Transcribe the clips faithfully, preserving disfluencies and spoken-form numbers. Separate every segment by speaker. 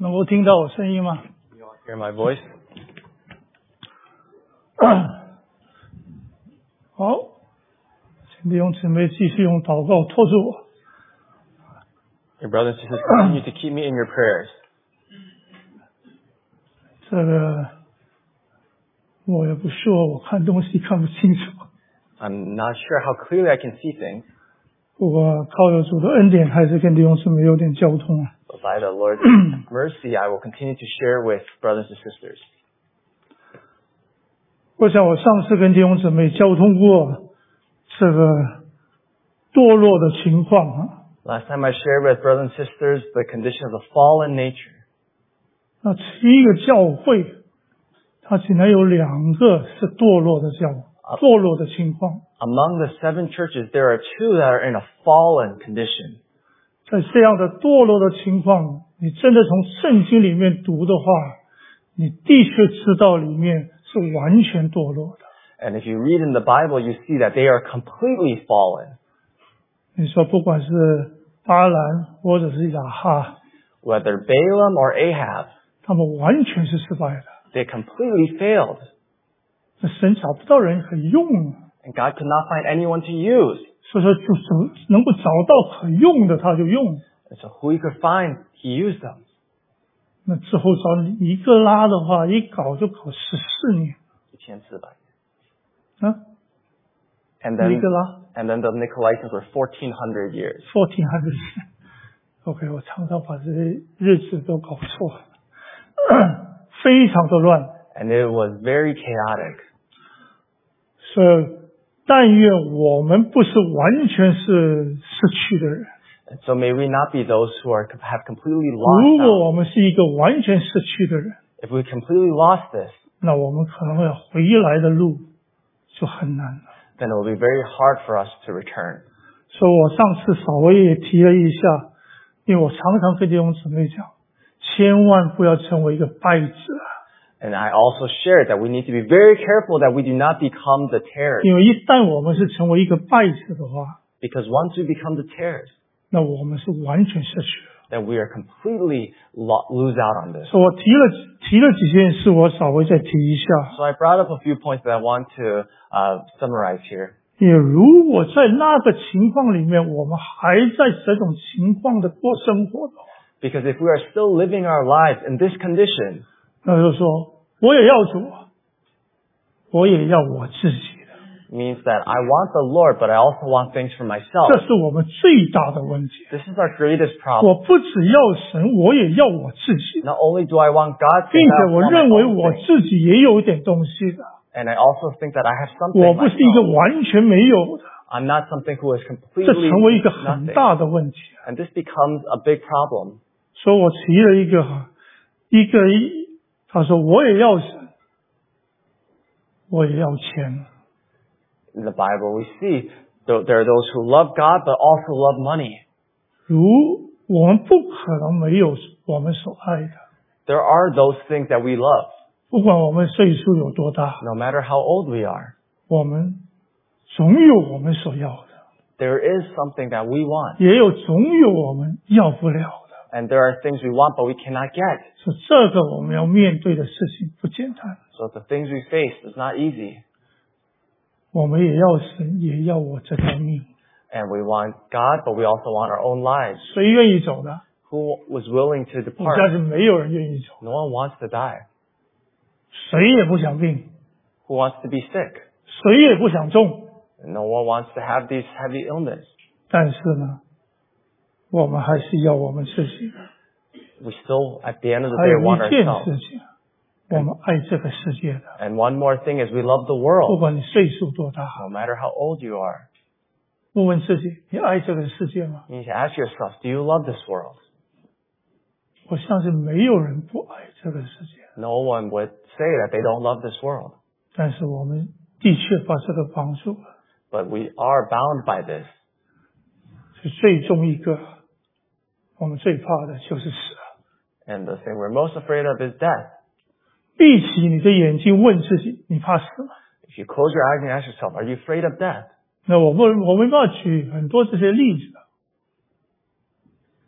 Speaker 1: 能够听到我声音吗？
Speaker 2: You all hear my voice?
Speaker 1: 好，请弟兄姊妹继续用祷告托住我。
Speaker 2: Your brothers and sisters, continue to keep me in your prayers.
Speaker 1: 这个我也不说，我看东西看不清楚。
Speaker 2: I'm not sure how clearly I can see things,
Speaker 1: 不过靠着主的恩典，还是跟弟兄姊妹有点交通啊。
Speaker 2: but by the Lord's mercy, I will continue to share with brothers and sisters.
Speaker 1: 我想我上次跟弟兄姊妹交通过这个堕落的情况啊。
Speaker 2: Last time I shared with brothers and sisters the condition of the fallen nature.
Speaker 1: 那七个教会，它只能有两个是堕落的教，堕落的情况。
Speaker 2: Among the seven churches, there are two that are in a fallen condition.
Speaker 1: 在这样的堕落的情况，你真的从圣经里面读的话，你的确知道里面是完全堕落的。
Speaker 2: And if you read in the Bible, you see that they are completely fallen.
Speaker 1: 你说不管是巴兰或者是亚哈，
Speaker 2: Whether Balaam or Ahab,
Speaker 1: 他们完全是失败的。
Speaker 2: they completely failed.
Speaker 1: 那神找不到人可以用啊，
Speaker 2: And God could not find anyone to use.
Speaker 1: 所以说就怎能够找到可用的他就用。
Speaker 2: And so who he could find, he used them.
Speaker 1: 那之后找你一个拉的话，一搞就搞十四年
Speaker 2: 一千四百
Speaker 1: 啊，
Speaker 2: And
Speaker 1: 一
Speaker 2: then,
Speaker 1: 个拉
Speaker 2: and then the Nicolaitans were fourteen hundred years.
Speaker 1: fourteen hundred OK， 我常常把这些日子都搞错，非常的乱。
Speaker 2: And it was very chaotic.
Speaker 1: 所以，但愿我们不是完全是失去的人。
Speaker 2: And so may we not be those who are have completely
Speaker 1: 如
Speaker 2: lost
Speaker 1: 果
Speaker 2: out.
Speaker 1: 我们是一个完全失去的人，
Speaker 2: If we completely lost this,
Speaker 1: 那我们可能会回来的路就很难了。
Speaker 2: then it will be very hard for us to return.
Speaker 1: 所以我上次稍微也提了一下，因为我常常跟弟兄姊妹讲，千万不要成为一个败子啊！
Speaker 2: And I also shared that we need to be very careful that we do not become the tares.
Speaker 1: 因为一旦我们是成为一个败子的话，
Speaker 2: Because once we become the tares,
Speaker 1: 那我们是完全失去了。
Speaker 2: then we are completely lo- lose out on this.
Speaker 1: 所以我提了提了几件事，我稍微再提一下。
Speaker 2: So I brought up a few points that I want to uh, summarize here.
Speaker 1: 也如果在那个情况里面，我们还在这种情况的过生活的话，
Speaker 2: Because if we are still living our lives in this condition,
Speaker 1: 那就说我也要主，我也要我自己的，
Speaker 2: means that I want the Lord, but I also want things for
Speaker 1: 这
Speaker 2: myself.
Speaker 1: 是我们最大的问题。
Speaker 2: This is our greatest
Speaker 1: 我
Speaker 2: problem.
Speaker 1: 不只要神，我也要我自己，
Speaker 2: Not only do I want God,
Speaker 1: 并
Speaker 2: things, I
Speaker 1: 且我
Speaker 2: want my
Speaker 1: 认为
Speaker 2: own
Speaker 1: 我
Speaker 2: things.
Speaker 1: 自己也有一点东西的，
Speaker 2: And I also think that I have something
Speaker 1: 我不是一个
Speaker 2: myself.
Speaker 1: 完全没有的，
Speaker 2: I'm not something who is
Speaker 1: 这
Speaker 2: completely
Speaker 1: 成为一个很
Speaker 2: nothing.
Speaker 1: 大的问题。
Speaker 2: And this becomes a big problem.
Speaker 1: 所以我提了一个一个一，他说我也要神，我也要钱。
Speaker 2: In the Bible, we see th- there are those who love God, but also love money.
Speaker 1: 如我们不可能没有我们所爱的，
Speaker 2: There are those things that we love,
Speaker 1: 不管我们岁数有多大，
Speaker 2: no matter how old we are.
Speaker 1: 我们总有我们所要的，
Speaker 2: There is something that we want.
Speaker 1: 也有总有我们要不了的。
Speaker 2: And there are things we want, but we cannot get.
Speaker 1: 所以这个我们要面对的事情不简单。
Speaker 2: So the things we face is not easy.
Speaker 1: 我们也要神，也要我这条命。
Speaker 2: And we want God, but we also want our own lives.
Speaker 1: 谁愿意走的？
Speaker 2: Who was willing to
Speaker 1: 我相
Speaker 2: depart?
Speaker 1: 信没有人愿意走，
Speaker 2: No one wants to die.
Speaker 1: 谁也不想病，
Speaker 2: Who wants to be sick?
Speaker 1: 谁也不想中。
Speaker 2: No one wants to have these heavy illness.
Speaker 1: 但是呢，我们还是要我们自己的。
Speaker 2: We still, at the end of the
Speaker 1: 还
Speaker 2: day,
Speaker 1: 有
Speaker 2: want
Speaker 1: 一件
Speaker 2: ourselves.
Speaker 1: 事情，我们爱这个世界的，
Speaker 2: And one more thing is we love the
Speaker 1: 不
Speaker 2: world.
Speaker 1: 管你岁数多大，
Speaker 2: No matter how old you are.
Speaker 1: 问问自己，你爱这个世界吗？
Speaker 2: You need to ask yourself, do you love this world?
Speaker 1: 我相信没有人不爱这个世界，
Speaker 2: No one would say that they don't love this world.
Speaker 1: 但是我们的确把这个帮助了。
Speaker 2: But we are bound by this.
Speaker 1: 是最终一个，我们最怕的就是死了。
Speaker 2: And the thing we're most afraid of is death.
Speaker 1: 闭起你的眼睛，问自己：你怕死吗？
Speaker 2: If you close your eyes and ask yourself, are you afraid of death?
Speaker 1: 那我不，我没办法举很多这些例子的。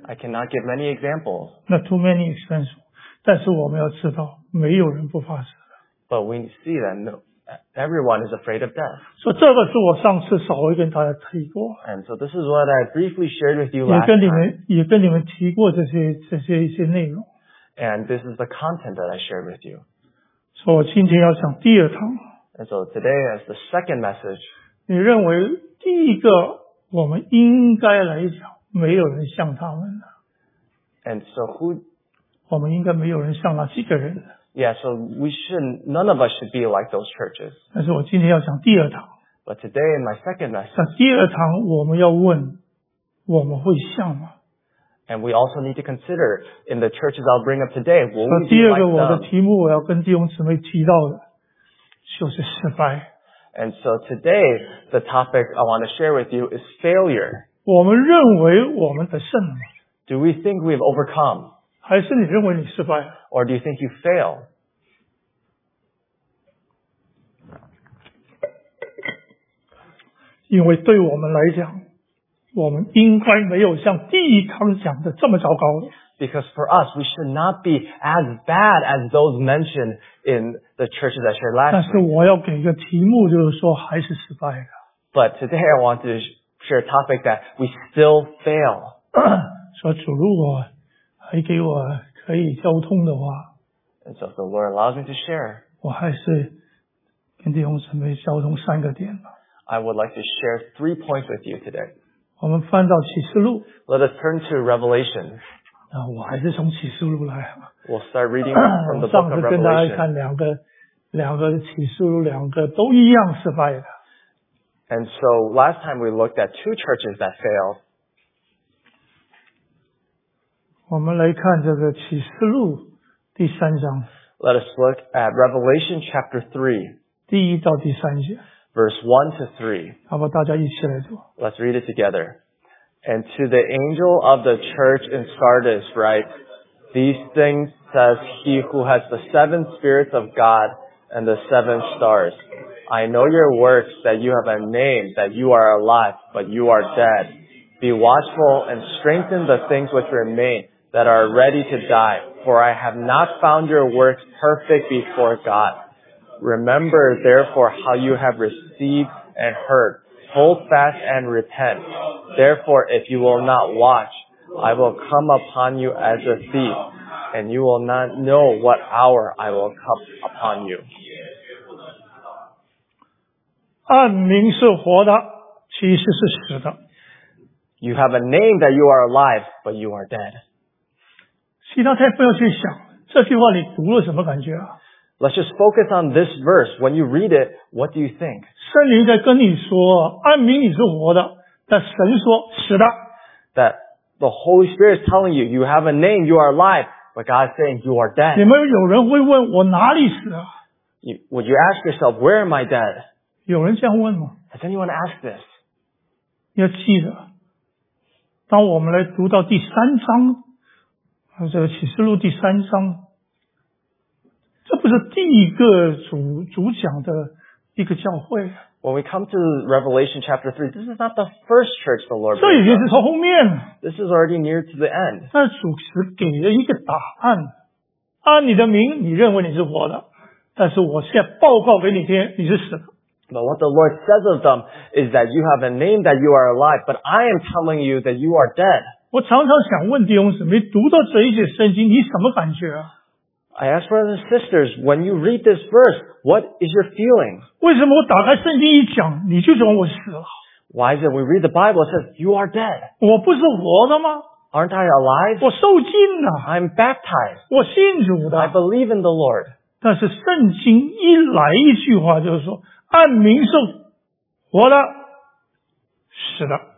Speaker 2: I cannot give many examples.
Speaker 1: Not too many examples. 但是我们要知道，没有人不怕死的。
Speaker 2: But we see that no, everyone is afraid of death.
Speaker 1: 所以这个是我上次稍微跟大家提过，
Speaker 2: And so this is what I briefly shared with you
Speaker 1: 也
Speaker 2: last
Speaker 1: 跟你
Speaker 2: time.
Speaker 1: 们也跟你们提过这些这些一些内容。
Speaker 2: And this is the content that I shared with you.
Speaker 1: 所以我今天要讲第二堂。
Speaker 2: And so today as the second message,
Speaker 1: 你认为第一个我们应该来讲，没有人像他们的，
Speaker 2: and so who,
Speaker 1: 我们应该没有人像那几个人的。
Speaker 2: yeah, so we shouldn't, none of us should be like those churches.
Speaker 1: 但是我今天要讲第二堂。
Speaker 2: But today in my second message,
Speaker 1: 在第二堂我们要问，我们会像吗？
Speaker 2: and we also need to consider in the churches I'll bring up today, will
Speaker 1: 那
Speaker 2: we
Speaker 1: 第
Speaker 2: be
Speaker 1: 二个我的
Speaker 2: like them?
Speaker 1: 题目我要跟弟兄姊妹提到的，就是失败。
Speaker 2: And so today, the topic I want to share with you is failure.
Speaker 1: 我们认为我们得胜了吗？
Speaker 2: Do we think we've overcome?
Speaker 1: 还是你认为你失败了？
Speaker 2: Or do you think you fail?
Speaker 1: 因为对我们来讲，我们应该没有像第一堂讲的这么糟糕的。
Speaker 2: Because for us, we should not be as bad as those mentioned in the churches I shared
Speaker 1: 但
Speaker 2: last
Speaker 1: 是
Speaker 2: week.
Speaker 1: 我要给一个题目，就是说还是失败的。
Speaker 2: But today I want to share a topic that we still fail.
Speaker 1: 说主如果还给我可以交通的话，
Speaker 2: And so if the Lord allows me to share,
Speaker 1: 我还是跟弟兄姊妹交通三个点吧。
Speaker 2: I would like to share three points with you today.
Speaker 1: 我们翻到启示录，
Speaker 2: Let us turn to Revelation.
Speaker 1: 啊，我还是从启示录来。
Speaker 2: We'll start reading from
Speaker 1: 我
Speaker 2: the
Speaker 1: 上
Speaker 2: book
Speaker 1: 次
Speaker 2: of
Speaker 1: 跟大家
Speaker 2: Revelation.
Speaker 1: 看两个两个启示录，两个都一样失败的。
Speaker 2: And so last time we looked at two churches that failed.
Speaker 1: 我们来看这个启示录第三章
Speaker 2: Let us look at Revelation chapter three,
Speaker 1: 第一到第三节，
Speaker 2: verse one to three.
Speaker 1: 好吧，大家一起来读。
Speaker 2: Let's read it together. And to the angel of the church in Sardis write, These things says he who has the seven spirits of God and the seven stars. I know your works, that you have a name, that you are alive, but you are dead. Be watchful and strengthen the things which remain, that are ready to die, for I have not found your works perfect before God. Remember therefore how you have received and heard. Hold fast and repent. Therefore, if you will not watch, I will come upon you as a thief, and you will not know what hour I will come upon you.
Speaker 1: 按名是活的，其实是死的。
Speaker 2: You have a name that you are alive, but you are dead.
Speaker 1: 其他太不要去想这句话，你读了什么感觉啊？
Speaker 2: Let's just focus on this verse. When you read it, what do you think?
Speaker 1: 圣灵在跟你说，按名你是活的，但神说死的。
Speaker 2: That the Holy Spirit is telling you, you have a name, you are alive, but God is saying you are
Speaker 1: 你
Speaker 2: dead.
Speaker 1: 们有人会问我哪里死啊？
Speaker 2: You, would you ask yourself, where am I dead?
Speaker 1: 有人这样问吗？
Speaker 2: Has anyone asked this?
Speaker 1: 要记得，当我们来读到第三章，啊，这个启示录第三章，这不是第一个主主讲的一个教会，
Speaker 2: When we come to Revelation chapter three, this is not the first church the Lord
Speaker 1: 这已
Speaker 2: brings
Speaker 1: 经是
Speaker 2: up.
Speaker 1: 从后面了。
Speaker 2: This is already near to the end.
Speaker 1: 但主只给了一个答案，按你的名，你认为你是活的，但是我现在报告给你听，你是死的。
Speaker 2: But what the Lord says of them is that you have a name, that you are alive, but I am telling you that you are dead.
Speaker 1: 我常常想问弟兄姊妹，读到这一节圣经，你什么感觉啊？
Speaker 2: I ask brothers and sisters, when you read this verse, what is your feeling?
Speaker 1: 为什么我打开圣经一讲，你就讲我死了？
Speaker 2: Why is it when we read the Bible, it says, you are dead?
Speaker 1: 我不是活的吗？
Speaker 2: Aren't I alive?
Speaker 1: 我受浸了，
Speaker 2: I'm baptized.
Speaker 1: 我信主
Speaker 2: I
Speaker 1: 的。
Speaker 2: believe in the Lord.
Speaker 1: 但是圣经一来一句话就是说，按名受活的，是的。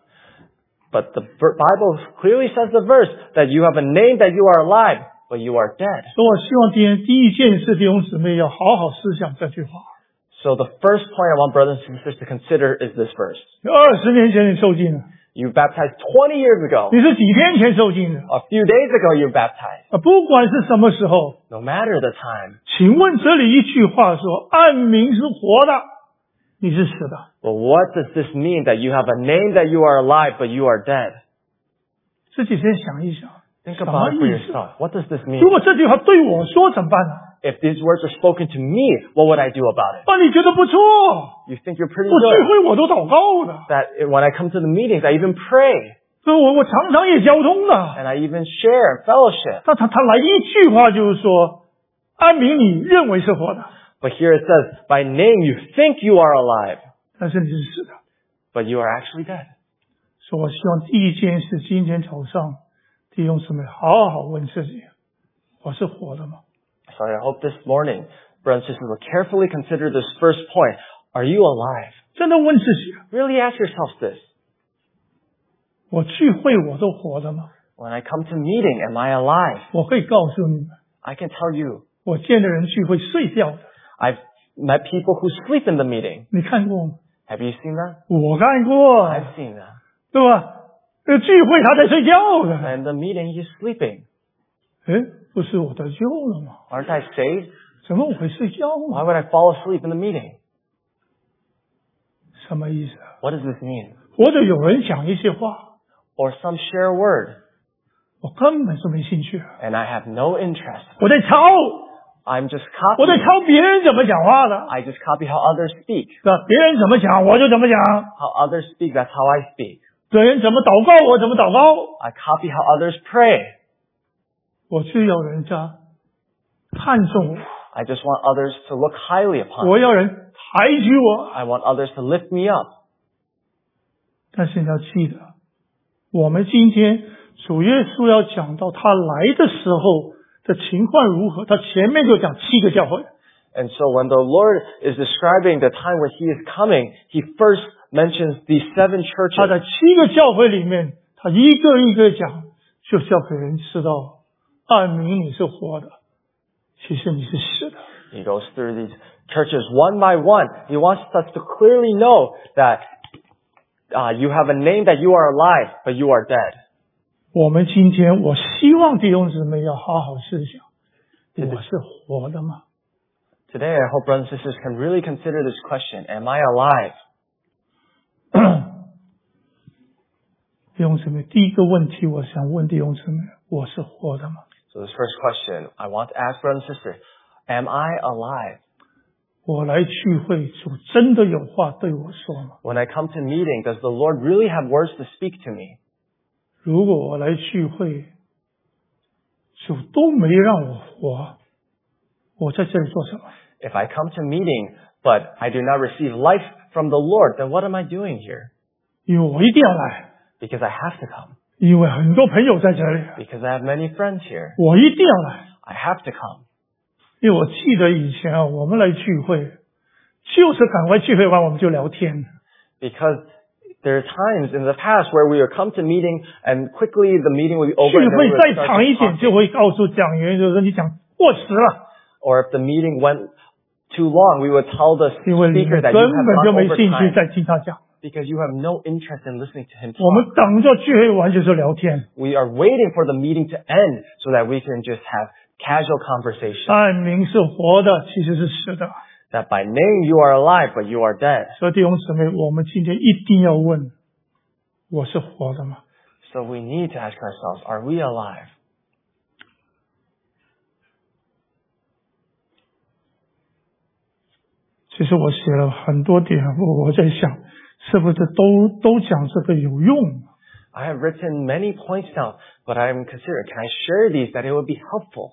Speaker 2: But the ver- Bible clearly says the verse that you have a name, that you are alive, but you are dead.
Speaker 1: 所以我希望今天第一件事，弟兄姊妹要好好思想这句话。
Speaker 2: So the first point I want brothers and sisters to consider is this verse.
Speaker 1: 二十年前你受浸了，
Speaker 2: You baptized twenty years ago.
Speaker 1: 你是几天前受浸的？
Speaker 2: A few days ago you baptized.
Speaker 1: 啊，不管是什么时候，
Speaker 2: No matter the time.
Speaker 1: 请问这里一句话说，按名是活的，你是死的。
Speaker 2: But what does this mean that you have a name, that you are alive, but you are dead?
Speaker 1: 自己先想一想，
Speaker 2: Think
Speaker 1: 什
Speaker 2: about
Speaker 1: 么
Speaker 2: it for
Speaker 1: 意思？
Speaker 2: yourself. What does this mean?
Speaker 1: 如果这句话对我说怎么办呢？
Speaker 2: If these words are spoken to me, what would I do about it?
Speaker 1: 啊，你觉得不错，
Speaker 2: You think you're pretty
Speaker 1: 我聚
Speaker 2: good.
Speaker 1: 会我都祷告的，
Speaker 2: That when I come to the meetings, I even pray.
Speaker 1: 所以我我常常也交通的。
Speaker 2: And I even share and fellowship.
Speaker 1: 他他他来一句话就是说，安民你认为是活的，
Speaker 2: But here it says, by name you think you are alive,
Speaker 1: 但是你是死的。
Speaker 2: but you are actually dead.
Speaker 1: 所以我希望第一件事，今天早上弟兄姊妹好好问自己：我是活的吗？
Speaker 2: So I hope this morning, brothers and sisters, will carefully consider this first point. Are you alive?
Speaker 1: 真的问自己：
Speaker 2: Really ask yourself this.
Speaker 1: 我聚会我都活的吗？
Speaker 2: When I come to meeting, am I alive?
Speaker 1: 我可以告诉你们，
Speaker 2: I can tell you,
Speaker 1: 我见的人聚会睡觉的，
Speaker 2: I've met people who sleep in the meeting.
Speaker 1: 你看过吗？
Speaker 2: Have you seen that?
Speaker 1: 我看过，
Speaker 2: I've seen that.
Speaker 1: 对吧？呃，聚会他在睡觉的，
Speaker 2: And the meeting, he's sleeping.
Speaker 1: 哎，不是我得救了吗？
Speaker 2: Aren't I saved?
Speaker 1: 怎么我会睡觉
Speaker 2: Why
Speaker 1: 呢？
Speaker 2: would I fall asleep in the meeting?
Speaker 1: 什么意思？
Speaker 2: What does this mean?
Speaker 1: 或者有人讲一些话，
Speaker 2: Or some share a word,
Speaker 1: 我根本是没兴趣，
Speaker 2: and I have no interest.
Speaker 1: 我在抄，
Speaker 2: I'm just
Speaker 1: 我在
Speaker 2: copying.
Speaker 1: 抄别人怎么讲话的，
Speaker 2: I just copy how others speak.
Speaker 1: 是吧？别人怎么讲我就怎么讲，
Speaker 2: How others speak, that's how I speak.
Speaker 1: 别人怎么祷告我怎么祷告，
Speaker 2: I copy how others pray.
Speaker 1: 我就要人家看重我，
Speaker 2: I just want others to look highly upon me.
Speaker 1: 我要人抬举我。
Speaker 2: I want others to lift me up.
Speaker 1: 但是你要记得，我们今天主耶稣要讲到他来的时候的情况如何，他前面就讲七个教会。
Speaker 2: And so when the Lord is describing the time where He is coming, He first mentions these seven
Speaker 1: 他在
Speaker 2: churches.
Speaker 1: 七个教会里面，他一个一个讲，就是要给人知道，按明你是活的，其实你是死的。
Speaker 2: He goes through these churches one by one. He wants us to clearly know that uh, you have a name that you are alive, but you are dead.
Speaker 1: 我们今天，我希望弟兄姊妹要好好思想，我是活的吗？
Speaker 2: Today, I hope brothers and sisters can really consider this question. Am I alive?
Speaker 1: 弟兄姊妹，第一个问题，我想问弟兄姊妹，我是活的吗？
Speaker 2: So this first question, I want to ask brothers and sisters, am I alive?
Speaker 1: 我来聚会，主真的有话对我说吗？
Speaker 2: When I come to meeting, does the Lord really have words to speak to me?
Speaker 1: 如果我来聚会，主都没让我活，我在这里做什么？
Speaker 2: If I come to meeting, but I do not receive life from the Lord, then what am I doing here?
Speaker 1: 因为我一定要来，
Speaker 2: Because I have to come.
Speaker 1: 因为很多朋友在这里，
Speaker 2: Because I have many friends here.
Speaker 1: 我一定要来。
Speaker 2: I have to come.
Speaker 1: 因为我记得以前啊，我们来聚会，就是赶快聚会完我们就聊天。
Speaker 2: Because there are times in the past where we would come to meeting and quickly the meeting would be over
Speaker 1: 聚
Speaker 2: and then
Speaker 1: 会
Speaker 2: we
Speaker 1: 再
Speaker 2: would start
Speaker 1: 长一
Speaker 2: to
Speaker 1: 点，
Speaker 2: talk.
Speaker 1: 就会告诉讲员，就是说你讲过时了，
Speaker 2: Or if the meeting went too long, we would tell the
Speaker 1: 因为你
Speaker 2: speaker
Speaker 1: 们
Speaker 2: that
Speaker 1: 根
Speaker 2: you have
Speaker 1: 本就
Speaker 2: gone
Speaker 1: 没
Speaker 2: over
Speaker 1: 兴趣
Speaker 2: time
Speaker 1: 再听他讲。
Speaker 2: because you have no interest in listening to him
Speaker 1: 我们
Speaker 2: talk.
Speaker 1: 等着聚会完就是聊天。
Speaker 2: We are waiting for the meeting to end so that we can just have casual conversation.
Speaker 1: 按名是活的，其实是死的。
Speaker 2: That by name you are alive, but you are dead.
Speaker 1: 所以弟兄姊妹，我们今天一定要问：我是活的吗？
Speaker 2: So we need to ask ourselves, are we alive?
Speaker 1: 其实我写了很多点，我我在想，是不是都都讲这个有用？
Speaker 2: I have written many points down, but I am considering, can I share these that it would be helpful?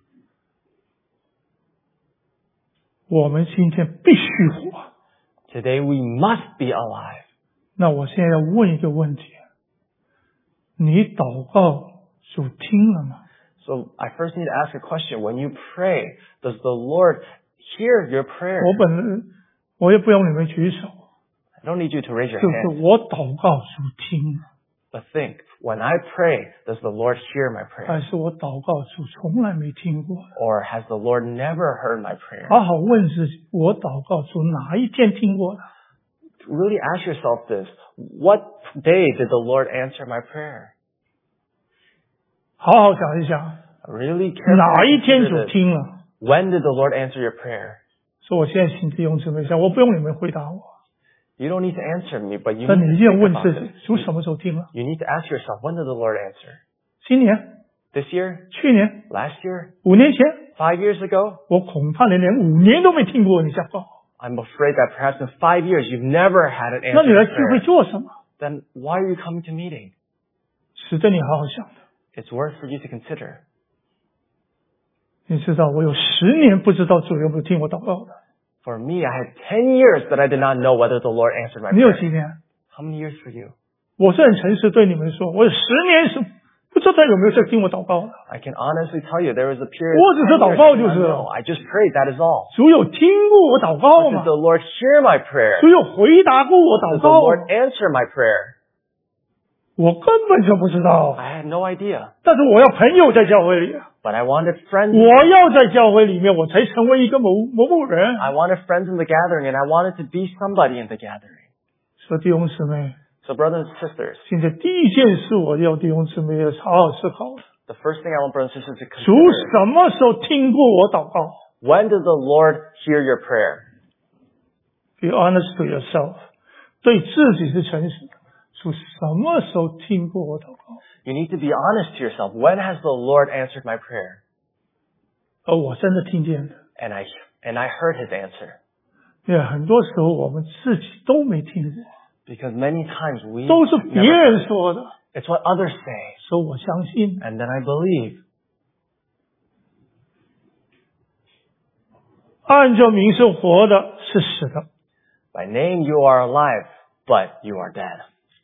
Speaker 1: 我们今天必须活。
Speaker 2: Today we must be alive.
Speaker 1: 那我现在要问一个问题：你祷告主听了吗？
Speaker 2: So I first need to ask a question. When you pray, does the Lord hear your prayer?
Speaker 1: 我本人我也不用你们举手，
Speaker 2: I don't need you to raise your
Speaker 1: 就是
Speaker 2: hand,
Speaker 1: 我祷告主听了，
Speaker 2: but think, when I pray, does the Lord hear my
Speaker 1: 还
Speaker 2: prayer?
Speaker 1: 是我祷告主从来没听过？
Speaker 2: Or has the Lord never heard my prayer?
Speaker 1: 好好问自己：我祷告主哪一天听过的？
Speaker 2: Really ask yourself this. What day did the Lord answer my prayer?
Speaker 1: 好好想一想，
Speaker 2: Really
Speaker 1: 哪一
Speaker 2: carefully
Speaker 1: 天
Speaker 2: consider
Speaker 1: 主
Speaker 2: this.
Speaker 1: 听了？
Speaker 2: When did the Lord answer your prayer?
Speaker 1: 所以我现在请弟兄姊妹想，我不用你们回答我，
Speaker 2: You don't need to answer me, but you
Speaker 1: 但
Speaker 2: need
Speaker 1: 你
Speaker 2: to
Speaker 1: 一定要
Speaker 2: think
Speaker 1: 问
Speaker 2: about
Speaker 1: 自己，
Speaker 2: this.
Speaker 1: 主什么时候听了？
Speaker 2: You need to ask yourself, when did the Lord answer?
Speaker 1: 今年、
Speaker 2: This year?
Speaker 1: 去年、
Speaker 2: Last year?
Speaker 1: 五年前，
Speaker 2: Five years ago?
Speaker 1: 我恐怕你连五年都没听过你讲话。
Speaker 2: I'm afraid that perhaps in five years you've never had an
Speaker 1: 那
Speaker 2: answer
Speaker 1: 你来
Speaker 2: to
Speaker 1: 聚会
Speaker 2: prayer.
Speaker 1: 做什么？
Speaker 2: Then why are you coming to meeting?
Speaker 1: 值得你好好想的。
Speaker 2: It's worth for you to consider.
Speaker 1: 你知道，我有十年不知道主有没有听我祷告的。
Speaker 2: For me, I had ten years that I did not know whether the Lord answered my
Speaker 1: 你有
Speaker 2: prayer.
Speaker 1: 几年？
Speaker 2: How many years for you?
Speaker 1: 我是很诚实对你们说，我有十年是不知道他有没有在听我祷告的。
Speaker 2: I can honestly tell you there was a period
Speaker 1: 我只是
Speaker 2: of ten
Speaker 1: 祷
Speaker 2: years
Speaker 1: 告
Speaker 2: I
Speaker 1: 就
Speaker 2: did
Speaker 1: 是
Speaker 2: not
Speaker 1: 了。
Speaker 2: know. I just prayed, that is all.
Speaker 1: 主有听过我祷告
Speaker 2: But
Speaker 1: 吗
Speaker 2: did？the Lord hear my prayer?
Speaker 1: 主有回答过我祷
Speaker 2: Did the
Speaker 1: 告
Speaker 2: Lord
Speaker 1: 吗？
Speaker 2: answer my prayer?
Speaker 1: 我根本就不知道。
Speaker 2: I had no idea.
Speaker 1: 但是我要朋友在教会里，
Speaker 2: But I wanted friends.
Speaker 1: 我要在教会里面，我才成为一个某某某人。
Speaker 2: I wanted friends in the gathering, and I wanted to be somebody in the gathering.
Speaker 1: 说弟兄姊妹，
Speaker 2: So brothers and sisters,
Speaker 1: 现在第一件事，我要弟兄姊妹要好好思考：
Speaker 2: the first thing I want brothers and sisters to
Speaker 1: 主
Speaker 2: consider,
Speaker 1: 什么时候听过我祷告
Speaker 2: when did the Lord hear your prayer?
Speaker 1: ？Be honest to yourself， 对自己是诚实的。主什么时候听过我祷告？
Speaker 2: You need to be honest to yourself. When has the Lord answered my prayer?
Speaker 1: 而我真的听见了。
Speaker 2: And I and I heard his answer.
Speaker 1: 因为很多时候我们自己都没听过，
Speaker 2: Because many times we
Speaker 1: 都是别
Speaker 2: never
Speaker 1: 人
Speaker 2: heard.
Speaker 1: 说的，
Speaker 2: It's what others say.
Speaker 1: 所以我相信。
Speaker 2: And then I believe.
Speaker 1: 按照名声活的是死的。
Speaker 2: By name you are alive, but you are dead.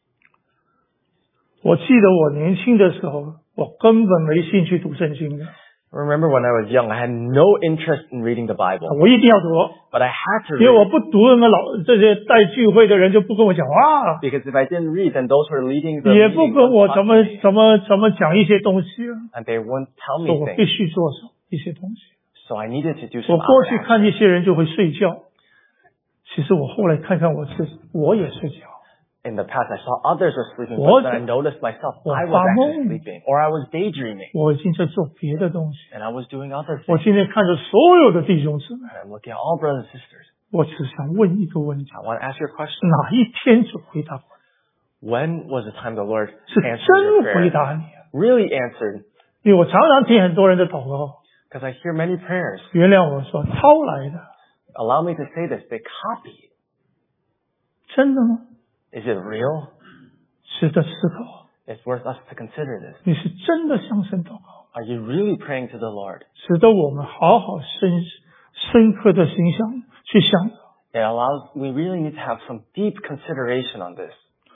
Speaker 1: 我记得我年轻的时候，我根本没兴趣读圣经的，
Speaker 2: Remember when I was young, I had no interest in reading the Bible.
Speaker 1: 我一定要读，
Speaker 2: But I had to
Speaker 1: 因为我
Speaker 2: read.
Speaker 1: 不读，那么老这些带聚会的人就不跟我讲话，
Speaker 2: Because if I didn't read, then those who are leading the
Speaker 1: 也不
Speaker 2: meeting
Speaker 1: 跟我
Speaker 2: wouldn't
Speaker 1: 怎
Speaker 2: talk
Speaker 1: 么
Speaker 2: to me.
Speaker 1: 怎么怎么讲一些东西，
Speaker 2: And they wouldn't tell
Speaker 1: 所以
Speaker 2: me
Speaker 1: 我必
Speaker 2: things.
Speaker 1: 须做什一些东西。
Speaker 2: So I needed to do
Speaker 1: 我
Speaker 2: some
Speaker 1: 过
Speaker 2: outward
Speaker 1: 去
Speaker 2: action.
Speaker 1: 看一些人就会睡觉，其实我后来看看我自己，我也睡觉。
Speaker 2: In the past, I saw others were sleeping, but
Speaker 1: 我
Speaker 2: then I noticed myself.
Speaker 1: 我
Speaker 2: I was
Speaker 1: 发
Speaker 2: actually
Speaker 1: 梦。
Speaker 2: sleeping. Or I was daydreaming.
Speaker 1: 我已经在做别的东西。
Speaker 2: And I was doing other
Speaker 1: 我
Speaker 2: things.
Speaker 1: 今天看着所有的弟兄姊妹，
Speaker 2: And I'm looking at all brothers and sisters.
Speaker 1: 我只想问一个问题：
Speaker 2: I want to ask you a question.
Speaker 1: 哪一天主回答我？
Speaker 2: When was the time the Lord
Speaker 1: 是
Speaker 2: answered your
Speaker 1: 真回
Speaker 2: prayer?
Speaker 1: 答你？
Speaker 2: Really answered.
Speaker 1: 因为我常常听很多人的祷告，
Speaker 2: Because I hear many prayers.
Speaker 1: 原谅我说抄来的，
Speaker 2: Allow me to say this. They copy.
Speaker 1: 真的吗？
Speaker 2: Is it real?
Speaker 1: 值得思考。
Speaker 2: It's worth us to consider this.
Speaker 1: 你是真的向神祷告，
Speaker 2: Are you really praying to the Lord?
Speaker 1: 值得我们好好深深刻的心想去想。
Speaker 2: It allows, we really need to have some deep consideration on this.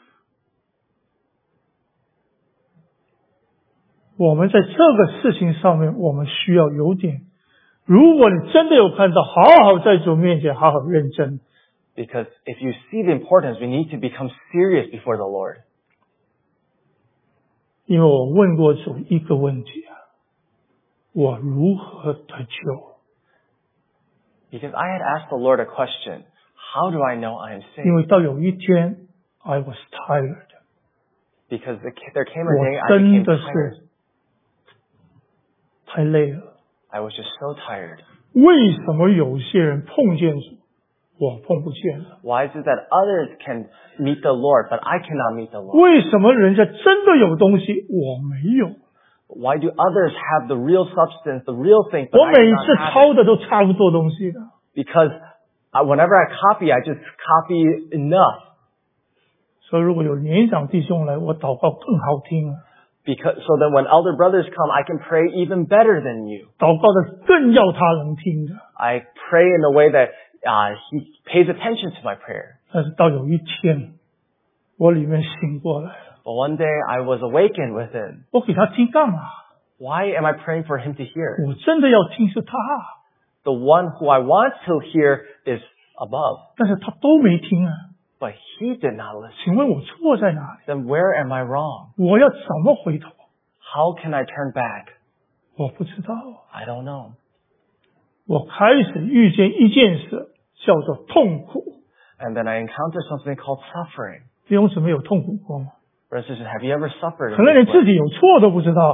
Speaker 1: 我们在这个事情上面，我们需要有点。如果你真的有看到，好好在主面前好好认真。
Speaker 2: Because if you see the importance, we need to become serious before the Lord.
Speaker 1: 因为我问过主一个问题啊，我如何得救？
Speaker 2: Because I had asked the Lord a question. How do I know I am
Speaker 1: 因
Speaker 2: saved?
Speaker 1: 为到有一天 I was tired，
Speaker 2: Because the, there came a day
Speaker 1: 我
Speaker 2: I
Speaker 1: 真
Speaker 2: became
Speaker 1: 的
Speaker 2: tired.
Speaker 1: 是太累了。
Speaker 2: I was just so tired.
Speaker 1: 为什么有些人碰见主，我碰不见了？
Speaker 2: Why is it that others can meet the Lord, but I cannot meet the Lord?
Speaker 1: 为什么人家真的有东西，我没有？
Speaker 2: Why do others have the real substance, the real thing, but
Speaker 1: 我
Speaker 2: I
Speaker 1: 每
Speaker 2: do
Speaker 1: 次
Speaker 2: not have
Speaker 1: 抄
Speaker 2: it?
Speaker 1: 的都差不多东西的。
Speaker 2: Because I, whenever I copy, I just copy enough.
Speaker 1: 所以如果有年长弟兄来，我祷告更好听了，
Speaker 2: Because so then when elder brothers come, I can pray even better than you.
Speaker 1: 祷告的更要他能听的。
Speaker 2: I pray in a way that uh, he pays attention to my prayer.
Speaker 1: 但是到有一天，我里面醒过来了，
Speaker 2: But one day I was awakened within.
Speaker 1: 我给他听干嘛？
Speaker 2: Why am I praying for him to hear?
Speaker 1: 我真的要听是他，
Speaker 2: The one who I want to hear is above.
Speaker 1: 但是他都没听啊。
Speaker 2: But he did not listen.
Speaker 1: 请问我错在哪里？
Speaker 2: Then where am I wrong?
Speaker 1: 我要怎么回头？
Speaker 2: How can I turn back?
Speaker 1: 我不知道。
Speaker 2: I don't know.
Speaker 1: 我开始遇见一件事，叫做痛苦。
Speaker 2: And then I encountered something called suffering.
Speaker 1: 弟兄姊妹有痛苦过吗？
Speaker 2: Brothers and sisters, have you ever suffered?
Speaker 1: 可
Speaker 2: In
Speaker 1: 能连
Speaker 2: this
Speaker 1: 自
Speaker 2: way?
Speaker 1: 己有错都不知道。